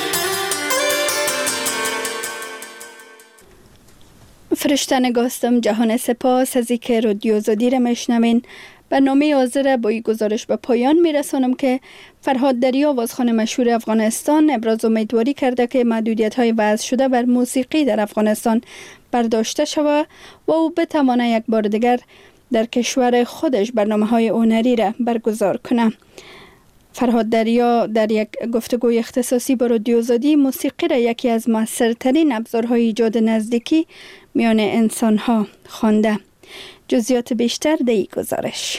فرشته نگاستم جهان سپاس از اینکه رادیو آزادی را میشنوین. برنامه حاضر با این گزارش به پایان میرسانم که فرهاد دریا آوازخوان مشهور افغانستان ابراز امیدواری کرده که محدودیت‌های وضع شده بر موسیقی در افغانستان برداشته شود و او بتواند یک بار دیگر در کشور خودش برنامه‌های هنری را برگزار کنه. فرهاد دریا در یک گفتگوی اختصاصی با رادیو آزادی موسیقی را یکی از مؤثرترین ابزارهای ایجاد نزدیکی میان انسان‌ها خوانده. جزئیات بیشتر در این گزارش.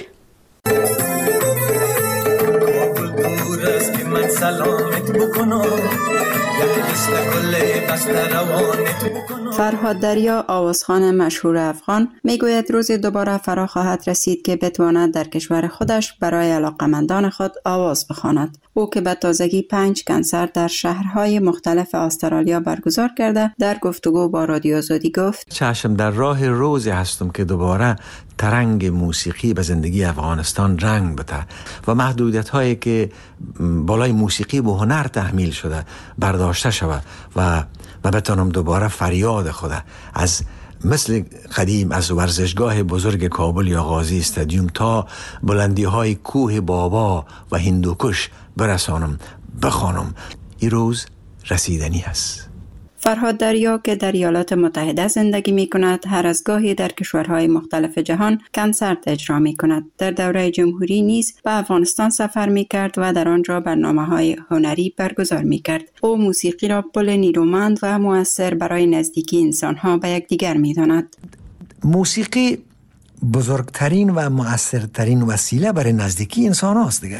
فرهاد دریا آوازخوان مشهور افغان میگوید روزی دوباره فرا خواهد رسید که بتواند در کشور خودش برای علاقمندان خود آواز بخواند. او که به تازگی 5 کنسرت در شهرهای مختلف استرالیا برگزار کرده در گفتگو با رادیو آزادی گفت: چشم در راه روزی هستم که دوباره ترنگ موسیقی به زندگی افغانستان رنگ بده و محدودیت هایی که بالای موسیقی و هنر تحمیل شده برداشته شود و بتانم دوباره فریاد خود از مثل قدیم از ورزشگاه بزرگ کابل یا غازی استادیوم تا بلندی های کوه بابا و هندوکش برسانم، بخوانم. این روز رسیدنی است. فرهاد دریا که در ایالات متحده زندگی می کند، هر از گاهی در کشورهای مختلف جهان کنسرت اجرا می کند. در دوره جمهوری نیز به افغانستان سفر می کرد و در آنجا برنامه‌های هنری برگزار می کرد. او موسیقی را پل نیرومند و مؤثر برای نزدیکی انسانها به یکدیگر می داند. موسیقی بزرگترین و مؤثرترین وسیله برای نزدیکی انسان هاست دیگه.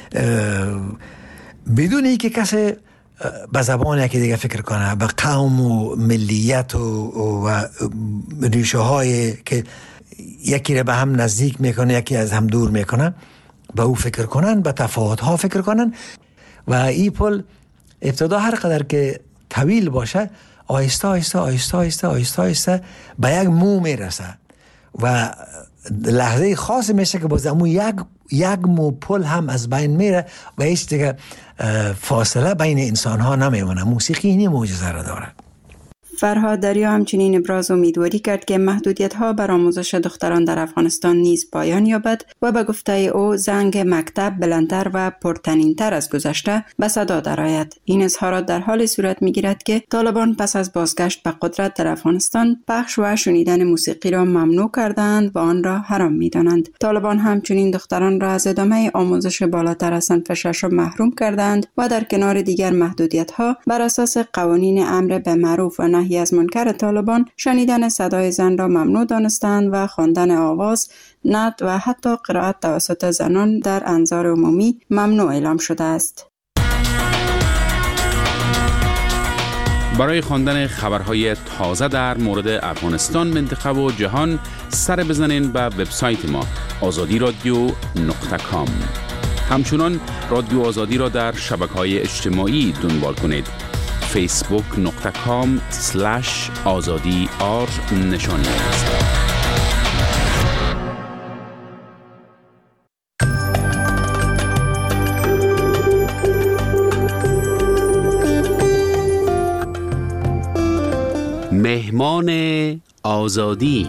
بدون اینکه کسی به زبان یکی دیگه فکر کنه، به قوم و ملیت و ریشه های که یکی را به هم نزدیک میکنه یکی از هم دور میکنه، به او فکر کنن، به تفاوت ها فکر کنن و این پل ابتدا هر قدر که طویل باشه آهسته آهسته آهسته آهسته آهسته آهسته به یک مو میرسه و لحظه خاصی میشه که باز امو یک مو پل هم از بین میره و هیچ دیگه فاصله بین انسان ها نمیمونه. موسیقی اینی معجزه را داره. فرهاد دریا همچنین ابراز امیدواری کرد که محدودیت‌ها بر آموزش دختران در افغانستان نیز پایان یابد و به گفته او زنگ مکتب بلندتر و پرطنین‌تر از گذشته به صدا درآید. این اظهارات در حال صورت می‌گیرد که طالبان پس از بازگشت به قدرت در افغانستان پخش و شنیدن موسیقی را ممنوع کردند و آن را حرام می‌دانند. طالبان همچنین دختران را از ادامه آموزش بالاتر از صنف ششم محروم کردند و در کنار دیگر محدودیت‌ها بر اساس قوانین امر به معروف و نهی از منکر طالبان شنیدن صدای زن را ممنوع دانستند و خواندن آواز، نعت و حتی قرائت توسط زنان در انظار عمومی ممنوع اعلام شده است. برای خواندن خبرهای تازه در مورد افغانستان، منطقه و جهان سر بزنین به وبسایت ما azadiradio.com. همچنان رادیو آزادی را در شبکه‌های اجتماعی دنبال کنید. facebook.com/azadi_r نشانی است. مهمان آزادی.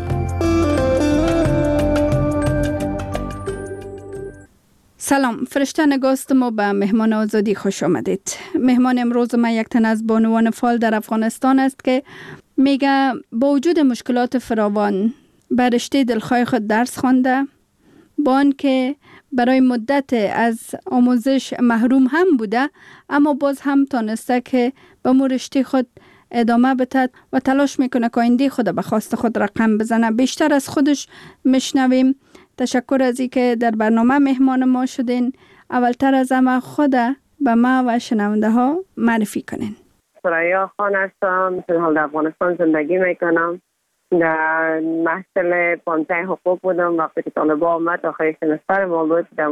سلام، فرشته نگاست ما به مهمان آزادی خوش آمدید. مهمان امروز ما یک تن از بانوان فعال در افغانستان است که میگه با وجود مشکلات فراوان بر رشته دلخواه خود درس خوانده، با آنکه برای مدت از آموزش محروم هم بوده، اما باز هم تانسته که به مو رشته خود ادامه بده و تلاش میکنه که آینده خود به خواست خود رقم بزنه. بیشتر از خودش میشنویم. تشکر از اینکه در برنامه مهمان ما شدین. اولتر از همه خود به ما و شنونده ها معرفی کنین. ثریا خان هستم، در افغانستان زندگی میکنم. در محصل 15 حقوق بودم وقتی که طالبان آمد. آخر سمستر ما بود. در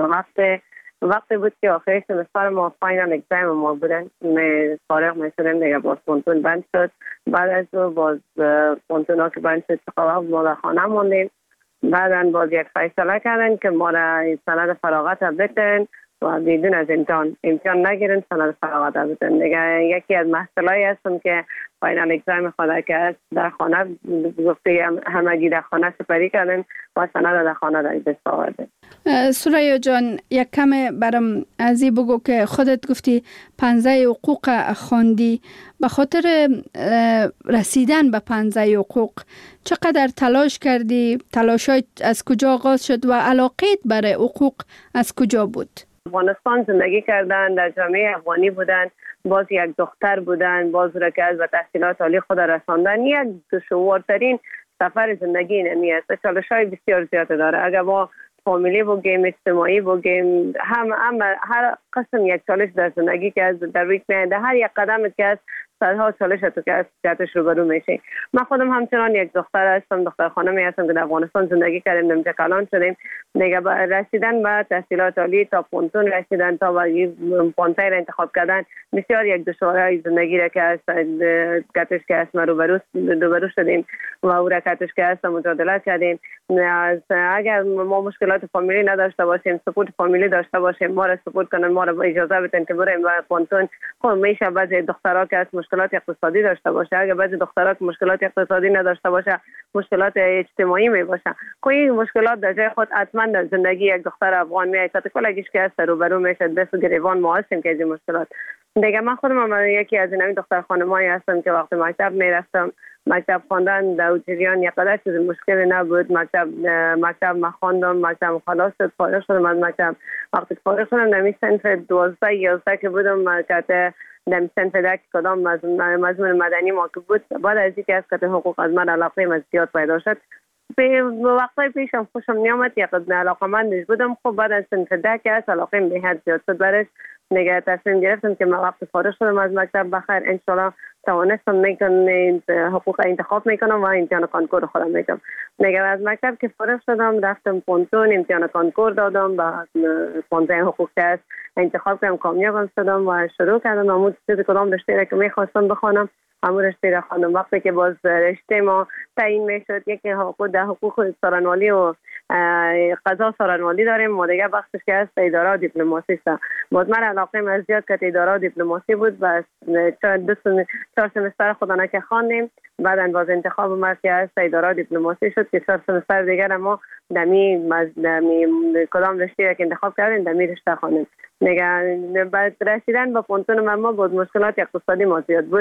وقتی بود که آخر سمستر ما فاینال اگزام ما بودن. فارغ میشدیم دیگه، باز پونتون بند شد. بعد از او باز پونتون ها که بند شد ما در خانه موندیم. بعدن باز یک فیصله کردن که ما را سند فراغت بدن و بدون از امتحان نگیرن، سند فراغت بدن. دیگه یکی از محصولایی هستم که فاینال اگزام خود که است در خانه گفته همگی در خانه سپری کردن و سند در خانه در دست آوردن. ثریا جان، یک کم برام از این بگو که خودت گفتی 15 حقوق خواندی. به خاطر رسیدن به 15 حقوق چقدر تلاش کردی؟ تلاشات از کجا آغاز شد و علاقت برای حقوق از کجا بود؟ افغانستان زندگی کردن، در جامعه افغانی بودن، باز یک دختر بودن، باز را که از تحصیلات عالی خود رساندن. یک دشوارترین سفر زندگی نمی است. چالش‌های بسیار زیاد داره. اگر ما فامیلی بگیم، اجتماعی بگیم، هر قسم یک چالش در زندگی که از در روی میاد، هر یک قدم که از صدها چالش تو که از جهتش روبرو میشه. من خودم همچنان یک دختر هستم، دختر خانمی هستم که در افغانستان زندگی کردیم، نمیشه کلان شدیم. دیگه رسیدن به تحصیلات عالی تا پونتون رسیدن، تا به پونتای را انتخاب کردن، بسیار یک دشواری زندگی را که از گتش که از ما روبرو شدیم و او را کتش که از مجادله کردیم. اگر ما مشکلات فامیلی نداشته باشیم، سپورت فامیلی داشته باشیم، ما را سپورت کنن، ما را اجازه بدن که بریم به پونتون. خب میشه بعضی دخترها که از مشکلات اقتصادی داشته باشه، اگر بعضی دخترها که مشکلات اقتصادی نداشته باشه، مشکلات اجتماعی می باشه. این مشکلات در جای خود حتما در زندگی یک دختر افغان میاد. کلگیش که از روبرو میشه، دست گریبان ما هستیم که این مشکلات. دیگه من خودم یکی از این دختر خانمایی هستم که وقتی مکتب میرفتم، مکتب خواندن در جریان یک قدر چیز مشکلی نبود. مکتب ما خواندم، مکتب خلاص شد، فارغ شدم از مکتب. وقتی فارغ شدم در صنف 12 11 که بودم، که در صنف 10 کدام مضمون مدنی ما که بود، بعد از اینکه از کت حقوق از من علاقه من زیاد پیدا شد، به وقتی پیشم خوشم نیامد، یک علاقه‌مند بودم. خب بعد از صنف 10 که از علاقه به حد زیاد شد برش، نگه تصمیم گرفتم که من وقتی فارغ شدم از مکتب بخیر انشالله توانستم میکنم حقوق انتخاب میکنم و امتحان کانکور خودم میکنم. نگه از مکتب که فارغ شدم رفتم پونتون، امتحان کانکور دادم، با 15 حقوق که انتخاب کردم، کامیابم شدم و شروع کردم همون چیز کدام رشته را که میخواستم بخوانم همون رشته را خواندم. وقتی که باز رشته ما تعیین میشد، یکی حقوق سارنوالی و قضا سارنوالی داریم، ما دیگه بخشش که هست اداره دیپلماسی است. باز من علاقه من زیاد که اداره دیپلماسی بود و 4 سمستر خودانه که خواندیم. بعدن باز انتخاب ما که هست اداره دیپلماسی شد که 4 سمستر دیگر ما دمی کدام رشته که انتخاب کردیم دمی رشته خواندیم. بعد رسیدن به پونتون ما بود مشکلات اقتصادی ما زیاد بود.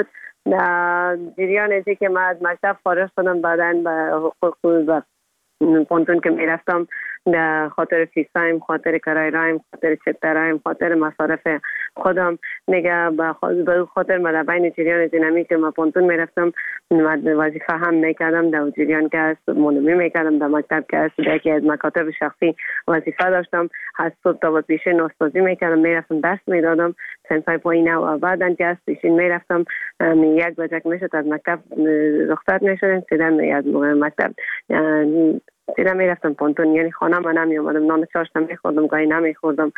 جریان ازی که من از مکتب فارغ شدم، بعدن به حقوق پونتون که میرفتم در خاطر فیسایم، خاطر کرای رایم، خاطر چترایم، خاطر مصارف خودم نگه به خاطر مدبین جریان دینامی که ما پونتون میرفتم وظیفه هم میکردم در جریان که هست مولوی میکردم در مکتب که هست در یکی از مکاتب شخصی وظیفه داشتم. از صبح تا به پیشین استادی میکردم، میرفتم درس میدادم سنفای پایینه و بعدن که از پیشین میرفتم 1 بجه میشد از مکتب رخصت میشدم سیدن از مکتب سیده میرفتم پونتون، یعنی خانه من نمی اومدم، نان چاشت میخوردم گاهی نمیخوردم.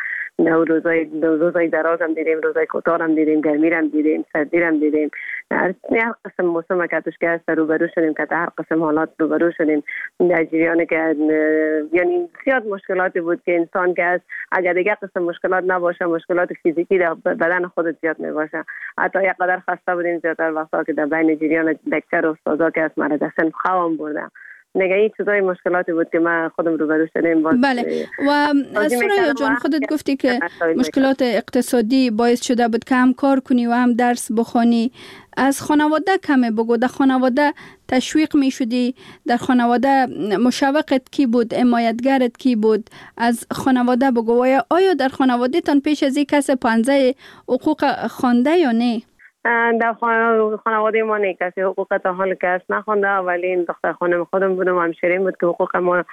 روزای درازم دیدیم، روزای کوتاهم دیدیم، گرمیرم دیدیم، سردیرم دیدیم. هر قسم موسم که توش که هست روبرو شدیم، که هر قسم حالات روبرو شدیم در جریان که یعنی زیاد مشکلاتی بود که انسان که هست اگر دیگه قسم مشکلات نباشه، مشکلات فیزیکی در بدن خودت زیاد میباشه. حتی یک قدر خسته بودیم زیادتر وقتا که در بین جریان دکتر و استادا که هست مرا دستن خوام بردم. نگه این چیزای مشکلاتی بود که من خودم روبرو شدیم. بله و سوریا جان خودت گفتی که مشکلات اقتصادی باعث شده بود که هم کار کنی و هم درس بخوانی. از خانواده کمی بگو، در خانواده تشویق می شدی؟ در خانواده مشوقت کی بود؟ حمایتگرت کی بود؟ از خانواده بگو. آیا در خانواده تان پیش از این کس پنځه حقوق خوانده یا نه؟ در خانواده ما نه کسی حقوق تا حال کس نخونده، ولی این دختر خانم خودم بودم و همشیرین بود که حقوق ما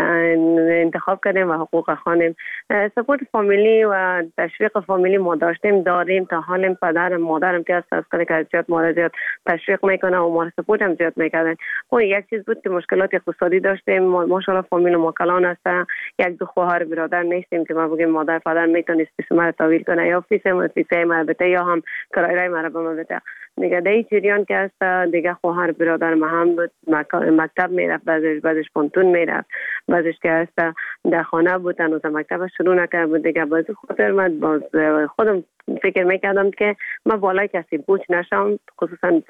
انتخاب کردیم و حقوق خانم. سپورت فامیلی و تشویق فامیلی ما داریم تا حال. پدرم مادرم که از کلی که زیاد ما زیاد تشویق میکنه و ما سپورت هم زیاد میکردن. خب یک چیز بود که مشکلات اقتصادی داشتیم، ماشاءالله فامیل ما کلان است، 1-2 خواهر برادر نیستیم که ما بگیم مادر پدر میتونست فیس ما تحویل کنه یا فیس ما بده یا هم کرایه ما بده. دیگه در این جریان که هست دیگه خواهر برادر ما هم بود مکتب میرفت، بعدش پونتون میرفت، بعدش که هست در خانه بود، هنوز مکتب شروع نکرده بود. دیگه باز خاطر من باز خودم فکر میکردم که من بالای کسی بوج نشم، خصوصا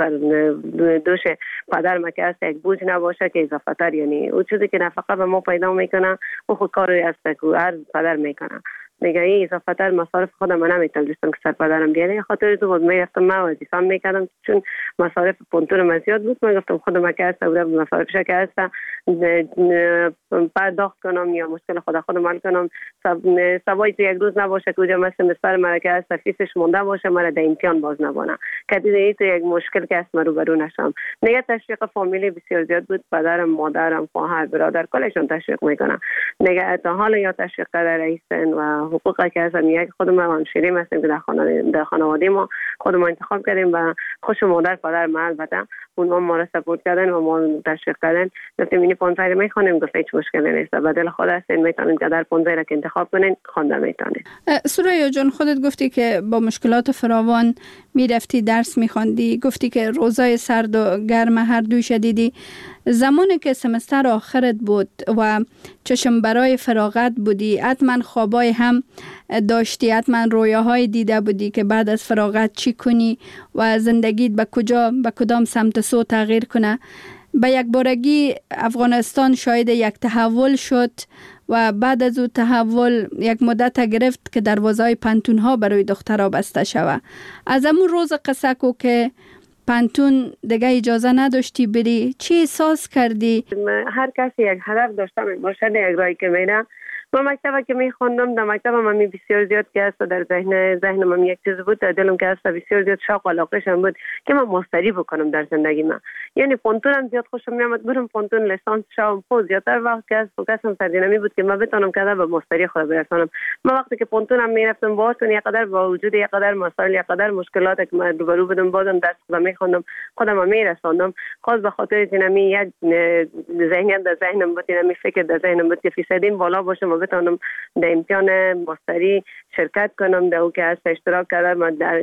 دوش پدر ما که هست یک بوج نباشه که اضافه تر، یعنی اون چیزی که نفقه به ما پیدا میکنه و خود کاری هست که هر پدر میکنه. دیگه این اضافه تر مصارف خودم من نمیتونستم که سر پدرم بیاره. خاطر تو بود میرفتم من وظیفه میکردم، چون مصارف پونتون من زیاد بود. من گفتم خودم که هست و مصارفش که هست پرداخت کنم یا مشکل خودم حل کنم. سوای تو یک روز نباشه که مثلا سمستر مرا که هست فیسش مونده باشه، مرا در امتحان باز نبانه که دیگه تو یک مشکل که هست من روبرو نشم. دیگه تشویق فامیلی بسیار زیاد بود، پدرم مادرم خواهر برادر کلشون تشویق میکنن. دیگه تا حالا یا تشویق در رئیسن و حقوقی که هستن یک خودم هم شیرین هستیم که در خانواده ما خودم انتخاب کردیم و خوش مادر پدر ما البته اونها ما را سپورت کردن و ما تشویق کردن. گفتیم این 15 میخونیم، گفت هیچ مشکلی نیست، بدل خود هستین میتونین که در 15 را که انتخاب کنین خوانده میتونین. سوریا جان خودت گفتی که با مشکلات فراوان میرفتی درس میخواندی، گفتی که روزای سرد و گرم هر دوی شدیدی. زمانی که سمستر آخرت بود و چشم برای فراغت بودی، حتما خوابای هم داشتی، حتما رویاهای دیده بودی که بعد از فراغت چی کنی و زندگیت به کدام سمت سو تغییر کنه. به یک بارگی افغانستان شاهد یک تحول شد و بعد از او تحول یک مدت گرفت که دروازه‌های پانتون‌ها برای دخترها بسته شود. از همون روز قصه کو که پانتون دیگه اجازه نداشتی بری، چی احساس کردی؟ هر کسی یک هدف داشته باشه، یک راهی که میره. ما مکتب که میخوندم در مکتب من بسیار زیاد که است در ذهن من یک چیز بود، در دلم که است بسیار زیاد شوق و علاقه‌شم بود که من ماستری بکنم در زندگی من. یعنی پونتونم زیاد خوشم میامد، برم پونتون لیسانس شوم، پوز زیادتر وقت که است فوکسم سردینمی بود که من بتونم که به ماستری خود برسونم. من وقتی که پونتونم میرفتم باهاتون یک قدر با وجود یک قدر مسائل، یک قدر مشکلات که من روبرو بودم، بازم درس خودم میخوندم، خودم میرسوندم. خاص به خاطر اینمی یک ذهنیت در ذهنم بود، اینمی فکر در ذهنم بود که فیصدیم بالا باشه، ما بتونم در امتحان ماستری شرکت کنم، در او که از اشتراک کردم و در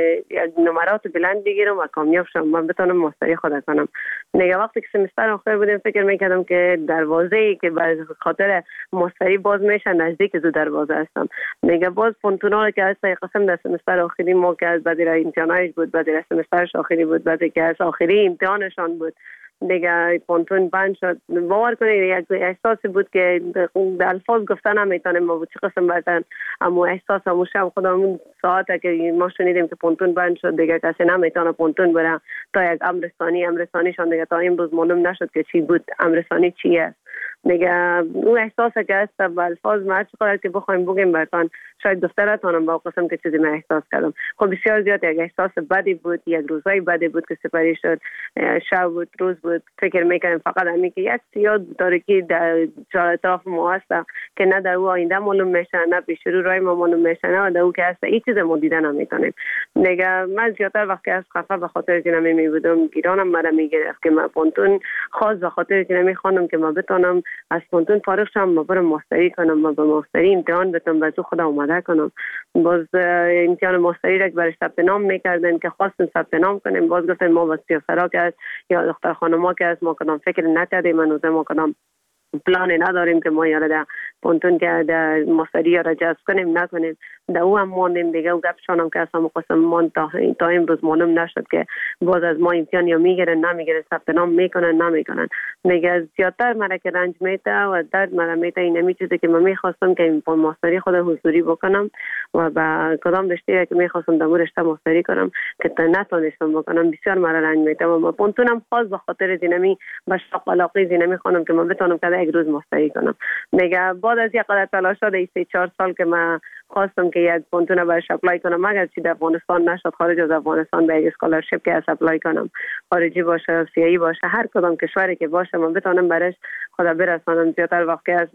نمرات بلند بگیرم و کامیاب شم و بتونم ماستری خود کنم. دیگه وقتی که سمستر آخر بودم فکر میکردم که دروازه‌ای که به خاطر ماستری باز میشه نزدیک دو دروازه هستم. دیگه باز پونتونا که از قسم در سمستر آخری ما که از بعد امتحانش بود، بعد سمسترش آخری بود، بعد که از آخری امتحانشان بود، دیگه پونتون بند شد. باور کنید یک احساسی بود که در الفاظ گفتن نمیتونم ما چه قسم بردن، اما احساس همون شب خودمون ساعته که ما شنیدیم که پونتون بند شد دیگه کسی نمیتونه پونتون بره تا یک امرثانیشان دیگه تا امروز معلوم نشد که چی بود، امرثانی چیه. دیگه اون احساسی که است با الفاظ ما چقدر که بخوایم بگیم براتون شاید دفترتونم با قسم که چیزی من احساس کردم. خب بسیار زیاد یک احساس بدی بود، یک روزای بدی بود که سپری شد، شب بود روز بود. فکر میکنم فقط همین که یک سیاه تاریکی در اطراف ما هست که نه در او آینده معلوم میشه، نه پیش رو راه ما معلوم میشه، نه در او که هست این چیز ما دیدن نمیتونیم. دیگه من زیادتر وقتی از خفه به خاطر که نمی بودم گیرانم مرا میگرفت که من پونتون خاص به خاطر که نمیخوانم که من بتونم از پونتون فارغ شم و برم ماستری کنم و به ماستری امتحان بدم و تو خودم آماده کنم. باز امتحان ماستری را برای ثبت نام میکردن که خواستن ثبت نام کنیم، باز گفتن ما واسطه‌سرا که یا دختر خانما که ما کدام فکر نکردیم، ما کدام پلان نداریم که ما یاره در پونتون که در ماستری را جذب کنیم نکنیم. در او هم ماندیم دیگه و گپشان هم که از همون قسم ماند تا امروز معلوم نشد که باز از ما امتحان یا میگیرن نمیگیرن، ثبت نام میکنن نمیکنن. دیگه زیادتر مرا که رنج میته و درد مرا میته این همی چیزی که من میخواستم که این ماستری خود حضوری بکنم و با کدام رشته که میخواستم در رشته ماستری کنم که تا نتونستم بکنم بسیار مرا رنج میته و ما پونتونم خاص به خاطر زینمی به شوق علاقه زینمی خانم که من بتونم که یک روز ماستری کنم. دیگه بعد از یک قدر تلاش شد 3-4 سال که من خواستم که یک پونتون برش اپلای کنم، اگر چی در افغانستان نشد خارج از افغانستان به یک اسکولارشیپ که اپلای کنم، خارجی باشه سیایی باشه هر کدام کشوری که باشه من بتونم برش خدا برسانم. زیادتر وقتی از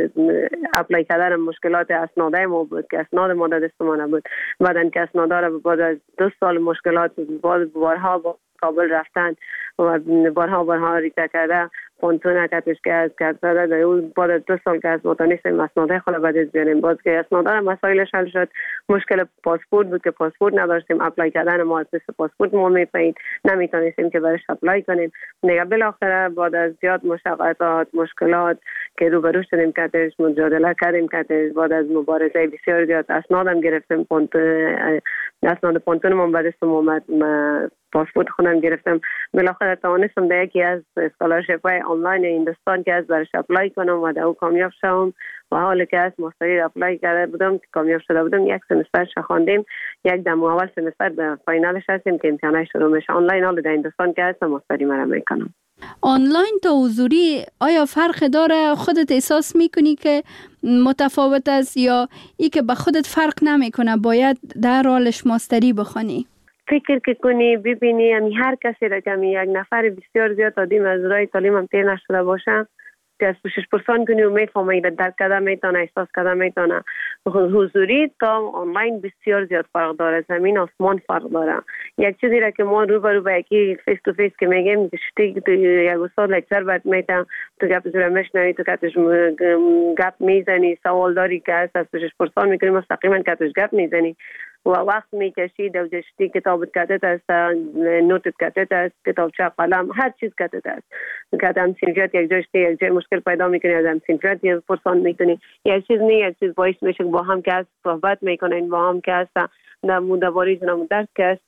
اپلای کردن مشکلات اسنادای ما بود که اسناد ما دست ما نبود، بعدن که اسنادا را بعد از 2 سال مشکلات بارها با کابل رفتن و بارها ریکته کرده پونتون کتش که از کرده در اون بعد از 2 سال که از متانیستیم اسنادهای خود بعد از بیاریم باز که اسنادها مسائلش حل شد. مشکل پاسپورت بود که پاسپورت نداشتیم، اپلای کردن ما از پاسپورت ما میپایید نمیتونستیم که برش اپلای کنیم. دیگه بالاخره بعد از زیاد مشقت مشکلات که روبرو شدیم کتش مجادله کردیم کتش، بعد از مبارزه بسیار زیاد اسنادم گرفتیم، اسناد پونتون من بعد از اومد پاسپورت خودم گرفتم. بالاخره توانستم در یکی از اسکولارشیپ های آنلاین هندوستان که از برش اپلای کنم و در او کامیاب شدم و حالی که از ماستری اپلای کرده بودم که کامیاب شده بودم یک سمسترش خواندیم، یک دم اول سمستر به فاینالش هستیم که امتحانش شروع میشه. آنلاین حالا در هندوستان که هستم ماستری مرا میکنم. آنلاین تا حضوری آیا فرق داره؟ خودت احساس میکنی که متفاوت است یا ای که به خودت فرق نمیکنه باید در حالش ماستری بخونی؟ فکر که کنی ببینی همی هر کسی را که یک نفر بسیار زیاد آدم از راه تعلیم هم تیر نشده باشه که از پوشش پرسان کنی و میفهمه ایره درک کرده میتونه احساس کرده میتونه. حضوری تا آنلاین بسیار زیاد فرق داره، زمین آسمان فرق داره. یک چیزی را که ما روبرو به یکی فیس تو فیس که میگیم شتی تو یک استاد لکچر برات میتونه تو گپ زور میشنوی تو کاتش گپ میزنی، سوال داری که از پوشش پرسان میکنی مستقیما کاتش گپ میزنی و وقت میکشی دو جشتی کتاب کتت است، نوت کتت است، کتابچه قلم هر چیز کتت است که هم سینجات یک جشتی یک جای مشکل پیدا میکنی از هم سینجات یک پرسان میکنی یک چیز نه یک چیز باعث میشه با هم که از صحبت میکنین با هم که است نمودواری جنم درس که است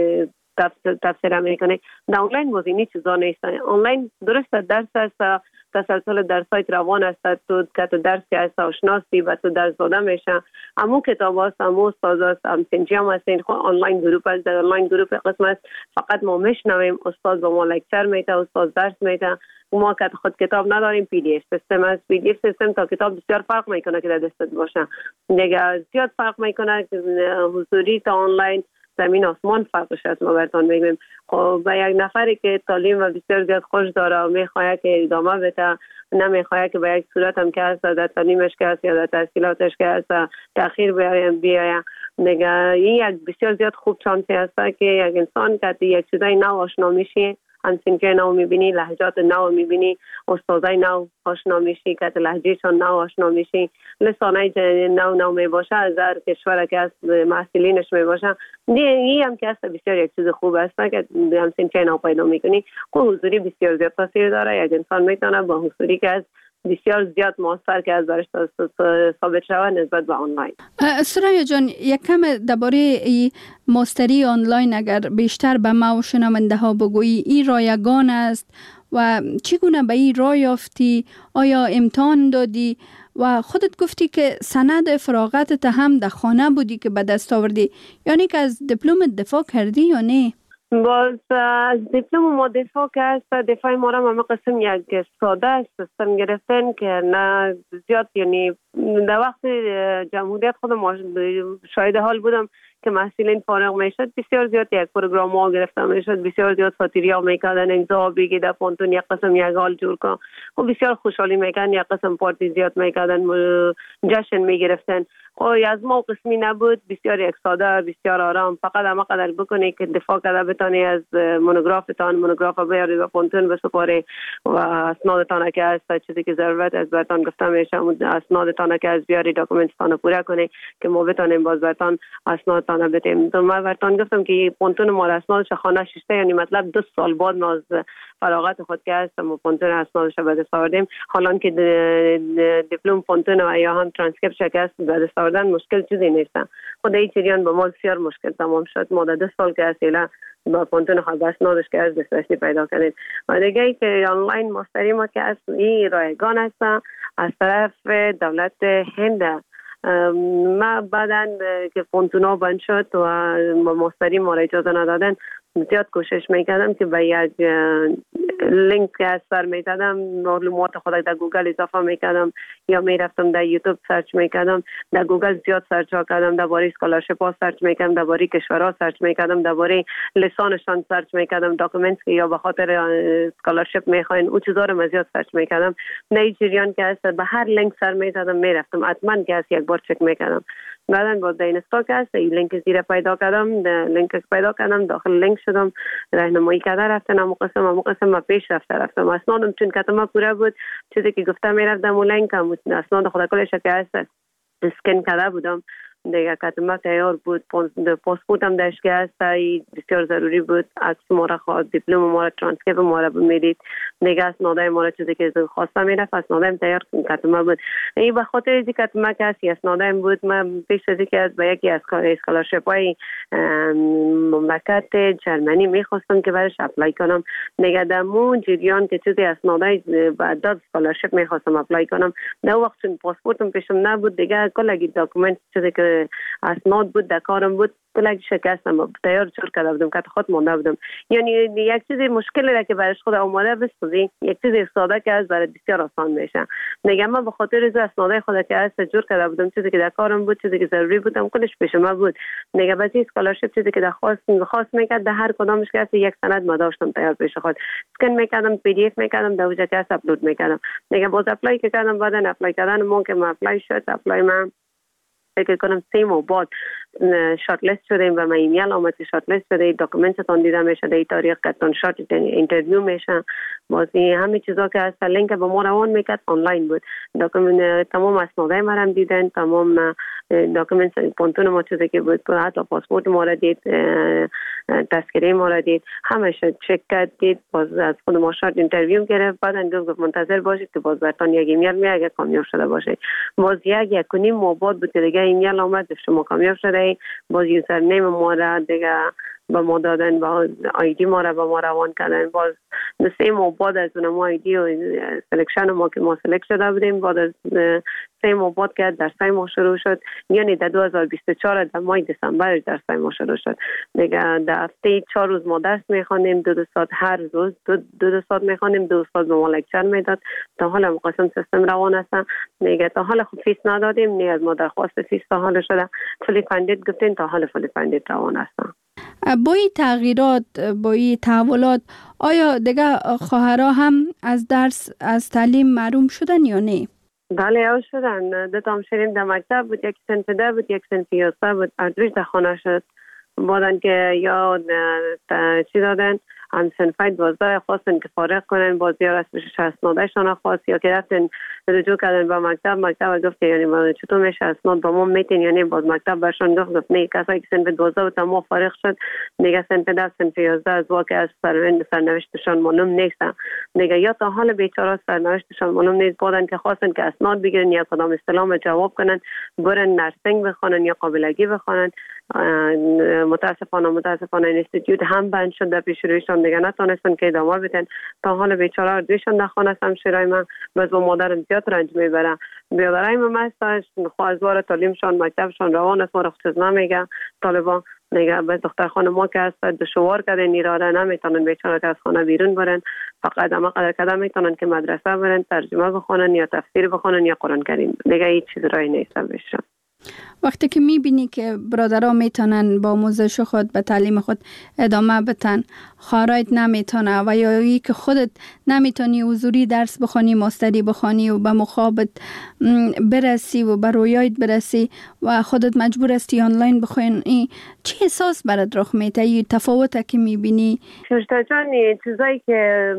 تفسیر میکنه. در آنلاین موضوعی چیزا نیست. آنلاین درست درس است، تسلسل درسای روان است، تو که تو درس که است آشناسی و تو درس داده میشه. امو کتاب است، امو استاد است، ام سنجام است. این خود آنلاین گروپ است. در آنلاین گروپ قسم است فقط ما میشنویم، استاد با ما لکچر میده، استاد درس میده. ما که خود کتاب نداریم، پی دی اف سیستم است. پی دی اف سیستم تا کتاب بسیار فرق میکنه که در دستت باشه. دیگه زیاد فرق میکنه حضوری تا آنلاین زمین آسمان فرقش است. ما براتون میگیم خب به یک نفری که تعلیم و بسیار زیاد خوش داره میخواد که ادامه بده، نمیخواد که به یک صورت هم که است در تعلیمش که است یا در تحصیلاتش که است تأخیر بیاید. دیگه این یک بسیار زیاد خوب چانسی است که یک انسان که یک چیزای نو آشنا میشه همچنین که نو میبینی لهجات نو میبینی، استادای نو آشنا میشی که لهجهشان نو آشنا میشی، لسانای نو میباشه از هر کشور که از محصلینش میباشه. این هم که است بسیار یک چیز خوب است که همچنین که نو پیدا میکنی. حضوری بسیار زیاد تاثیر داره. یک انسان میتونه با حضوری که از بسیار زیاد موثر که از برش ثابت شود نسبت به آنلاین. سریا جان یک کم درباره ماستری آنلاین اگر بیشتر به ما و شنونده ها بگویی، این رایگان است و چگونه به این راه یافتی؟ آیا امتحان دادی و خودت گفتی که سند فراغتت هم در خانه بودی که به دست آوردی، یعنی که از دیپلم دفاع کردی یا نه؟ باز از دیپلم ما دفاع کرد. دفاع ما را همه قسم یک ساده سیستم گرفتن که نه زیاد، یعنی در وقت جمهوریت خودم شاهد حال بودم که محصلین فارغ میشد بسیار زیاد یک پروگرام ها گرفته میشد، بسیار زیاد ساتیریا میکردن امضا بگی در پانتون یک قسم یک حال جور کن و بسیار خوشحالی میکردن، یک قسم پارتی زیاد میکردن، جشن میگرفتن. از ما قسمی نبود، بسیار یک ساده، بسیار آرام. فقط همه قدر بکنی که دفاع کرده بتانی از مونوگراف بیاری و پانتون بسپاری و اسنادتان که هست چیزی که ضرورت از برتان گفته میشه اسنادتان که از بیاری داکومنتتان پوره کنی که ما بتانیم باز برتان اسنادتان بدیم. من برتان گفتم که پانتون ما اسنادش خانه ششته، یعنی مطلب 2 سال بعد ما از فراغت خود که هستم و پانتون اسنادش به دست آوردیم. حالا که دیپلم پانتون و یا هم ترانسکریپت شکست به دست آوردن مشکل چیزی نیست. خود این جریان با ما بسیار مشکل تمام شد. ما 2 سال که اصلا با پانتون خود اسنادش که از دسترسی پیدا کردیم. و دیگه ای که آنلاین ماستری ما که از این رایگان است از طرف دولت هند. ما بعداً که پانتونا بند شد و ماستری ما را اجازه ندادن، زیاد کوشش میکردم که به یک لینک که سر میدادم معلومات خود در گوگل اضافه میکردم یا میرفتم در یوتیوب سرچ میکردم. در گوگل زیاد سرچ کردم، درباره اسکالرشپ ها سرچ میکردم، درباره کشورها سرچ میکردم، درباره لسانشان سرچ میکردم، داکومنت که یا به خاطر اسکالرشپ میخواین او چیزا رو زیاد سرچ میکردم. نه جریان که است به هر لینک سر میدادم میرفتم، حتما که است یک بار چک میکردم. بعدن با اینستا که است این لینک زیر پیدا کردم، داخل لینک شدم، راهنمایی کرده رفتن. همون قسم ما پیش رفتم. اسنادم چون کتما پوره بود، چیزی که گفتم میرفتم اون لینک هم اسناد خود کلش که است اسکن کرده بودم دیگه. کتما تیار بود، پاسپورتم داشت که است بسیار ضروری بود، عکس ما را خواست، دیپلم ما را، ترانسکریپت ما را میدید دیگه، اسنادای ما را چیزی که خواستم میرفت اسنادم تیار کتما بود. این به خاطر اینکه کتما که است اسنادم بود، من پیش از اینکه از به یکی از اسکالرشپ های مملکت جرمنی میخواستم که برش اپلای کنم دیگه. در مون جریان که چیزی اسنادای بعد اسکالرشپ میخواستم اپلای کنم، در وقت چون پاسپورتم پیشم نبود دیگه، کلی داکومنت چیزی که اسناد بود در کارم بود کلی شکستم، تیار چور کرده بودم که خود مونده بودم. یعنی یک چیز مشکلی را که برش خود آماده بسازی، یک چیز ساده که از برای بسیار آسان میشه دیگه. من به خاطر از اسنادای خود که از جور کرده بودم، چیزی که در کارم بود، چیزی که ضروری بودم کلش پیش ما بود دیگه. بعضی اسکالرشپ چیزی که درخواست میکرد در هر کدامش که یک سند ما داشتم تیار پیش خود، اسکن میکردم، پی دی اف میکردم، در اونجا که اپلود میکردم دیگه. باز اپلای کردم، بعدن اپلای کردن ما که اپلای شد، اپلای من فکر کنم 3 ماه بعد شارت لیست شدیم و من ایمیل آمد که شارت لیست شده، داکومنتتون دیده میشه، در این تاریخ که شارت اینترویو میشه. بازی همه چیزا که از لینک به ما روان میکرد آنلاین بود. داکومنت تمام اسنادای ما هم دیدن، تمام داکومنت پانتون ما چیزی که بود، حتی پاسپورت ما را دید، تذکره ما را دید، همه شد چک کرد، دید. باز از خود ما شارت اینترویو گرفت، بعدن گفت منتظر باشید که باز براتون یک ایمیل میاد اگه کامیاب شده باشه. باز یک کنیم ماه بعد بود دیگه ایمیل آمد شما کامیاب شده. باز یوزر نیم ما را دیگه با ما دادن، با آیدی ما را با ما روان کردن. باز 3 ماه بعد از اون ما آیدی و سلکشن ما که ما سلکت شده بودیم، بعد از 3 ماه بعد که در 3 ماه شروع شد، یعنی در 2024 در ماه دسامبر در 3 ماه شروع شد دیگه. در هفته 4 روز ما درس میخواندیم، 2 ساعت هر روز 2 ساعت میخواندیم، 2 ساعت به ما لکچر میداد. تا حالا مقسم سیستم روان است دیگه. تا حالا خب فیس ندادیم، نه از ما درخواست فیس تا حالا شده، فولی فاندید گفتین، تا حالا فولی فاندید روان است. با این تغییرات، با این تحولات، آیا دیگه خواهرها هم از درس، از تعلیم محروم شدن یا نه؟ بله او شدن. 2 تا همشیریم در مکتب بود، یک صنف 10 بود، یک صنف 11 بود، اردوش در خانه شد. بعدن که یا چی دادن، همسنفای 12 خواستن که فارغ کنن، باز یا رسمش اسنادشان خواست یا که رفتن رجوع کردن به مکتب گفت که یعنی چطور میشه اسناد با ما میتین، یعنی باز مکتب برشان گفت نه، کسایی که سنف 12 و تمام فارغ شد دیگه سنف 10 سنف 11 از واقع از سرنوشتشان معلوم نیستن دیگه، یا تا حال بیچاره سرنوشتشان معلوم نیست، بودن که خواستن که اسناد بگیرن یا کدام استلام جواب کنن، برن نرسینگ بخونن یا قابلگی بخونن. متاسفانه اینستیتوت هم بند شد، در پیش رویشان دیگه نتونستن که ادامه بدن. تا حال بیچاره دویشان در خانه است. همشیرای من باز با مادرم زیاد رنج میبره. بیادرای من مستش خواهزوار تعلیمشان مکتبشان روان است، ما رو چیز نمیگه طالبان دیگه. بس دختر خانم ما که هست دشوار کردن، نیراده نمیتونن بیچاره که از خانه بیرون برن، فقط اما قدر کدام میتونن که مدرسه برن، ترجمه بخونن یا تفسیر بخونن یا قرآن کریم، دیگه هیچ چیز رای نیست بشه. وقتی که میبینی که برادرها میتونن با آموزش خود به تعلیم خود ادامه بدن، خواهرایت نمیتونه و یا ای که خودت نمیتونی حضوری درس بخونی، ماستری بخونی و به مخابط برسی و به رویایت برسی و خودت مجبور هستی آنلاین بخونی، چه احساس برات رخ میده؟ این تفاوته که میبینی؟ شوشتا جان چیزایی که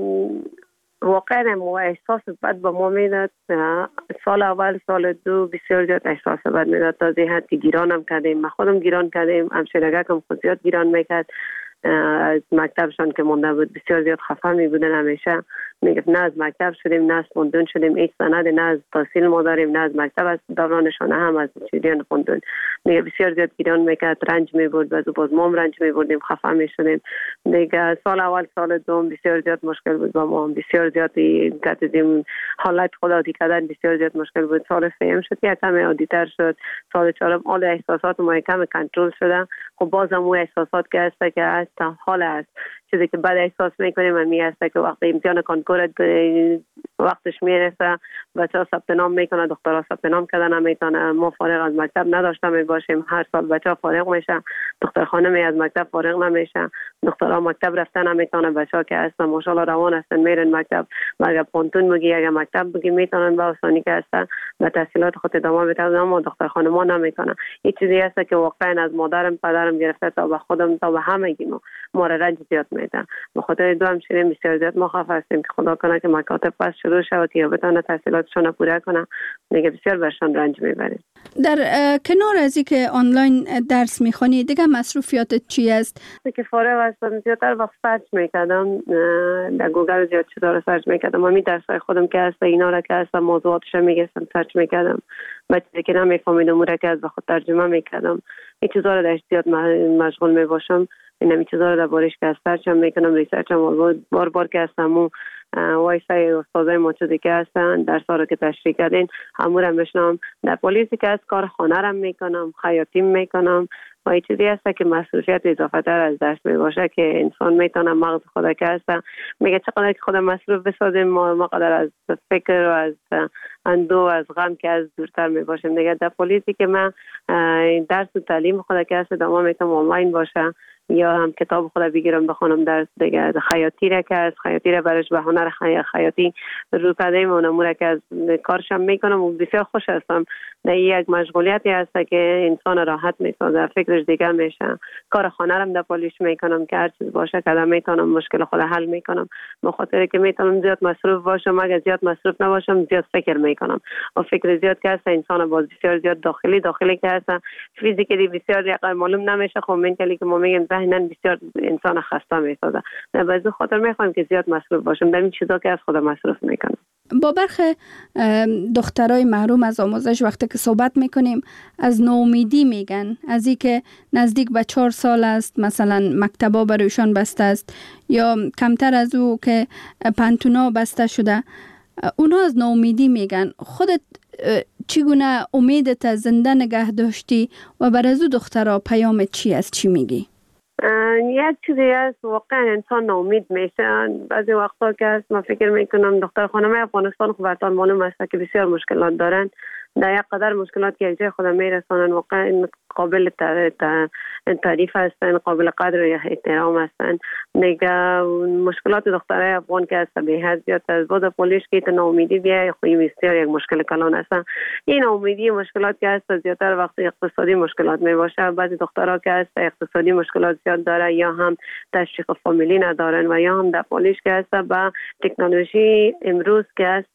واقعا و احساس بد به ما میداد، سال اول سال دو بسیار زیاد احساس بد میداد، تا زی حد که گیرانم کردیم، ما خودم گیران کردیم، همشیرگه کم خود زیاد گیران میکرد. از مکتبشان که مونده بود بسیار زیاد خفه می بودن، همیشه میگفت نه از مکتب شدیم نه از خوندون شدیم، هیچ سند نه از تحصیل ما داریم نه از مکتب، از دورانشان هم از چیزیان خوندون. میگه بسیار زیاد گیران میکرد، رنج میبرد، باز ما رنج میبردیم، خفه میشدیم دیگه. سال اول سال دوم بسیار زیاد مشکل بود با ما، بسیار زیاد کردیم حالت خودآتی کردن بسیار زیاد مشکل بود. سال سوم شد که کم عادی‌تر شد، سال چهارم حال احساسات ما کم کنترل شدن. خب بازم اون احساسات که هست که تا حال است، چیزی که بعد احساس میکنیم من میگه که وقتی امتحان کنکور وقتش میرسه بچه‌ها ثبت نام میکنه، دخترها ثبت نام کردن نمیتونه، ما فارغ از مکتب نداشته میباشیم، هر سال بچه‌ها فارغ میشه، دختر خانمی از مکتب فارغ نمیشه، دخترها مکتب رفتن نمیتونه، بچه‌ها که هستن ماشاءالله روان هستن میرن مکتب، مگر پونتون بگی اگر مکتب بگی میتونن با آسانی که هستن به تحصیلات خود ادامه بدن، اما دختر خانم‌ها نمیکنه. این چیزی هست که واقعا از مادرم پدرم گرفته تا به خودم تا به همگی ما را رنج زیاد میده. به خاطر دو همشیرین بسیار زیاد ما خفه هستیم که خدا کنه که مکاتب پس شروع شود که بتونه تحصیلاتشون پوره کنه، دیگه بسیار برشان رنج میبریم. در کنار از اینکه آنلاین درس میخونی دیگه مصروفیاتت چی است؟ که فارغ هستم زیادتر وقت سرچ میکردم، در گوگل زیاد چیزا رو سرچ میکردم، همین درسای خودم که هست اینا را که هست موضوعاتش میگرفتم سرچ میکردم، چیزی که نمیفهمیدم اون را که از به خود ترجمه میکردم. این چیزا رو در زیاد مشغول میباشم، این چیزا رو در بارش که سرچم میکنم، ریسرچم بار که هستم و وایسای استادای ما چیزی که هستن درس‌ها رو که تشریح کردین همون رو بشنم. در پلیسی که از کار خانه رو میکنم، خیاطیم میکنم و این چیزی هست که مصروفیت اضافه تر از درس میباشه که انسان میتونه مغز خود که هست میگه چقدر که خود مصروف بسازیم ما قدر از فکر و از اندو و از غم که از دورتر میباشیم دیگه. در پلیسی که من درس و تعلیم خود که هست دما میتونم آنلاین باشه یا هم کتاب خود بگیرم بخونم درس دیگه. خیاطی را که از خیاطی را برش به هنر خیاطی رو کردیم و نمونه که از کارشم میکنم و بسیار خوش هستم. در یک مشغولیتی هست که انسان راحت میسازه، فکرش دیگه میشه. کار خانه رم در پالیش میکنم که هر چیز باشه که میتونم مشکل خود حل میکنم، به خاطر که میتونم زیاد مصروف باشم. اگر زیاد مصروف نباشم زیاد فکر میکنم و فکر زیاد که هست انسان باز بسیار زیاد داخلی که هست فیزیکلی بسیار معلوم نمیشه، خب منتالی که ما میگیم ذهنن بسیار انسان خسته میسازه. در بعضی خاطر میخوام که زیاد مصروف باشم در این چیزا که از خود مصروف میکنم. با برخی دخترای محروم از آموزش وقتی که صحبت میکنیم از ناامیدی میگن، از این که نزدیک به 4 سال است مثلا مکتبا برایشان بسته است یا کمتر از او که پانتونا بسته شده، اونا از ناامیدی میگن. خودت چگونه امیدت زنده نگه داشتی و بر از او دخترها پیام چی است؟ چی میگی؟ یک چیزی هست واقعا انسان ناامید میشه بعضی وقتا که هست. من فکر میکنم دختر خانم افغانستان خب براتون معلوم است که بسیار مشکلات دارن، در یک قدر مشکلات که یک جای خودم میرسانن. واقعا قابل تعریف هستن، قابل قدر و احترام هستن. دیگه مشکلات دخترای افغان که است به حد زیاد از بود پولیش که ناامیدی بیای خوی بسیار یک مشکل کلان هستن. این ناامیدی مشکلات که است زیادتر وقت اقتصادی مشکلات می باشه. بعضی دخترها که است اقتصادی مشکلات زیاد داره یا هم تشویق فامیلی ندارن و یا هم در پولیش که است با تکنولوژی امروز که است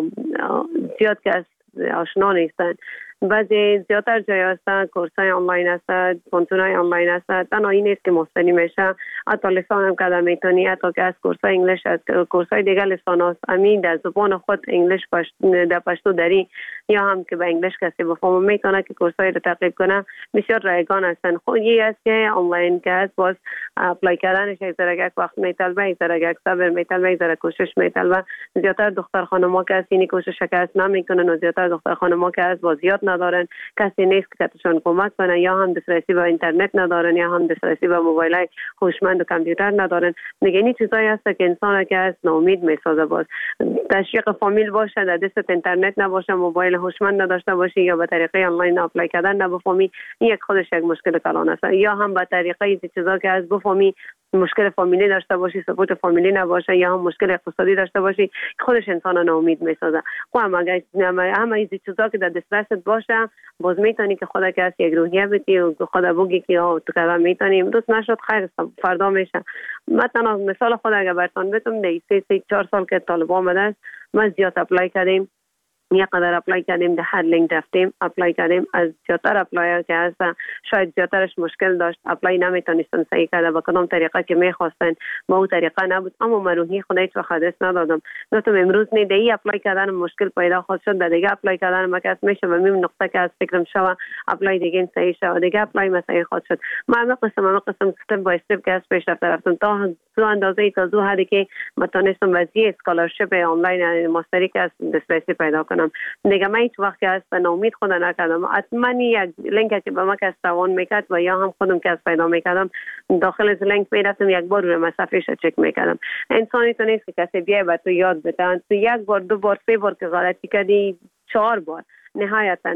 زیاد که است آشنا نیستن. بعضی زیادتر جای هستن کورسای آنلاین هستن، پانتونای آنلاین هستن. تنها این نیست که مستنی میشه، حتی لسان هم کده میتونی، حتی که از کورسای انگلیش از کورسای دیگه لسان هست امین در زبان خود انگلیش در پشتو داری یا هم که به انگلیش کسی بفهمه میتونه که کورسای رو تقریب کنه. بسیار رایگان هستن. خود یه است که آنلاین که است باز اپلای کردنش یک ذره وقت میطلبه، یک ذره صبر میطلبه، یک ذره کوشش میطلبه. زیادتر دختر خانم‌ها که است این کوشش که نمیکنن و زیادتر دختر خانم‌ها که است باز زیاد ندارن، کسی نیست که کتشان کمک کنه یا هم دسترسی به اینترنت ندارن یا هم دسترسی به موبایل هوشمند و کامپیوتر ندارن. دیگه این چیزایی هست که انسان که از ناامید میسازه. باز تشویق فامیل باشه، در دست اینترنت نباشه، موبایل هوشمند نداشته باشی یا به طریقه آنلاین اپلای کردن نبفهمی، این یک خودش یک مشکل کلان است. یا هم به طریقه این چیزا که از بفهمی مشکل فامیلی داشته باشی، سپورت فامیلی نباشه یا هم مشکل اقتصادی داشته باشی، خودش انسان ناامید میسازه. خب اگر همه این چیزا که در دسترست باشه باز میتونی که خودت که یک روحیه بدی و خودت بگی که تو کذا میتونی، دوست نشد خیر فردا میشه. مثلا مثال خود اگر براتون بگم در 3-4 سال که طالب آمده است ما زیاد اپلای کردیم، یک قدر اپلای کردیم، در هر لینک رفتیم اپلای کردیم. از زیادتر اپلای که هستن شاید زیادترش مشکل داشت، اپلای نمیتونستن صحیح کرده با کدام طریقه که میخواستن با اون طریقه نبود، اما مروحی خدا هیچ وقت دست ندادم. گفتم امروز نه دی اپلای کردن مشکل پیدا خواهد شد، دیگه اپلای کردن مکس میشه و میم نقطه که از فکرم شوه اپلای دیگه صحیح شوه دیگه اپلای مسئله خواهد شد. ما قسم استپ بای استپ که از پیش رفتم تا تو اندازه تا زو حدی که متونستم وضعیت اسکالرشپ آنلاین ماستری که از دسترسی پیدا کنم. دیگه من هیچ وقت که از ناامید خود نکردم. حتما یک لینک که به ما که روان میکرد و یا هم خودم که از پیدا میکردم داخل از لینک میرفتم یک بار روی مسافهش چک میکردم. انسانی تو نیست که کسی بیای و تو یاد بده، تو یک بار 2 بار 3 بار که غلطی کردی 4 بار نهایتا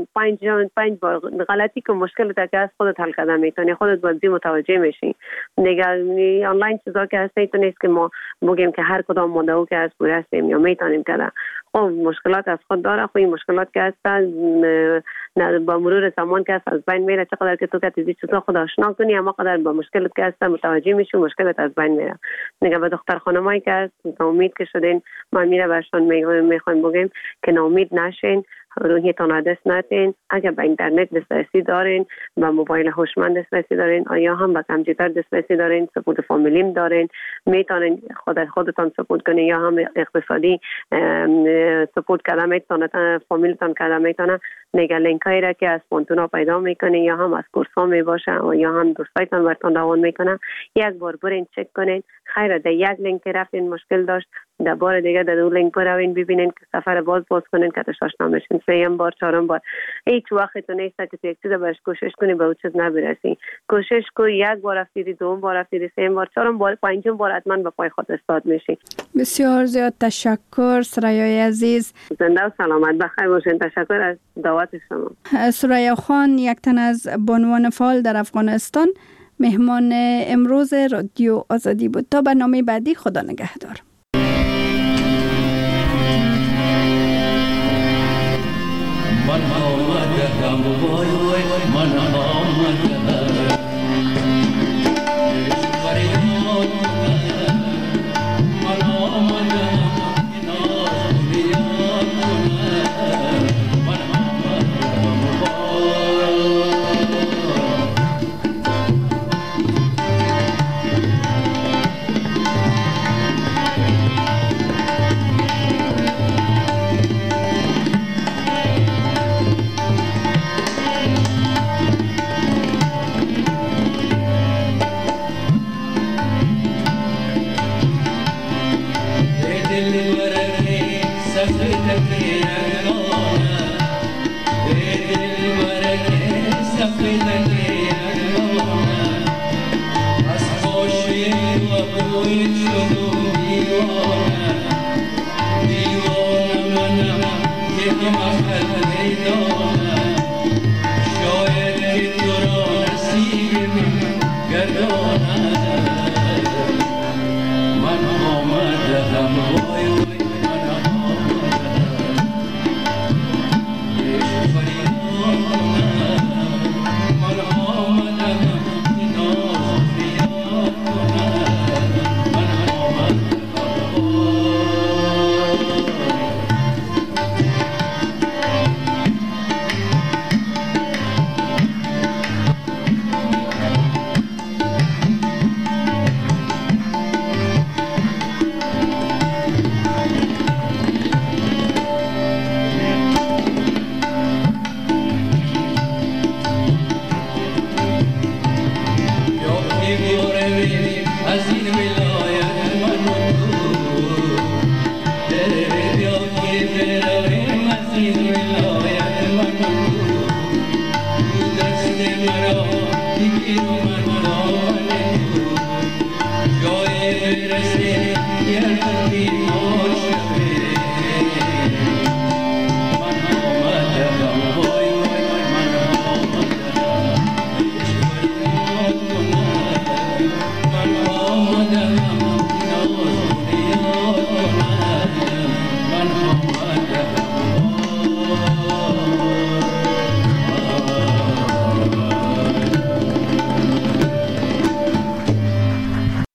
5 بار غلطی که مشکل تا که از خودت حل کردن میتونی، خودت بازی متوجه میشی. دیگه آنلاین چیزا که هستی تو نیست که ما بگیم که هر کدام مدعو که از پوره هستیم یا میتونیم کردن. خب مشکلات از خود داره، خب این مشکلات که هستن با مرور زمان که از بین میره. چقدر که تو که تیزی چیزا خود آشنا کنی اما قدر با مشکلات که هستن متوجه میشی مشکلات از بین میره. دیگه به دختر خانمایی که هست ناامید که شدین ما میره برشان میخوایم بگیم که ناامید نشین، روحیتان را دست ندین. اگر به اینترنت دسترسی دارین، به موبایل هوشمند دسترسی دارین، آیا هم به کامپیوتر دسترسی دارین، سپورت فامیلیم دارین، میتونین خودتان سپورت کنین یا هم اقتصادی سپورت کردن میتونن، فامیلتان کردن میتونن. نگه لینک هایی را که از پانتونا پیدا میکنین یا هم از کورس ها میباشه و یا هم دوستایتان برتان روان میکنن، یک بار برین چک کنین. خیره در یک لینک رفتین مشکل داشت، در بار دیگه در دو لینک بروین ببینین که سفر باز کنین که آشنا بشین. 3 بار 4 بار هیچ وقت تو نیست که تو یک چیز برش کوشش کنی به اون چیز نبرسی. کوشش کو، یک بار رفتیدی، 2 بار رفتیدی، 3 بار 4 بار 5 بار حتما به پای خود استاد میشی. بسیار زیاد تشکر سرایای عزیز، زنده و سلامت بخیر باشین. تشکر از دعوت شما. سریا خان یک تن از بانوان فعال در افغانستان مهمان امروز رادیو آزادی بود. تا برنامه بعدی خدا نگهدار. من آمدم وای وای من آمدم فریاد من آمدم ناز بیاد من آمدم شاید که تو را از این ملت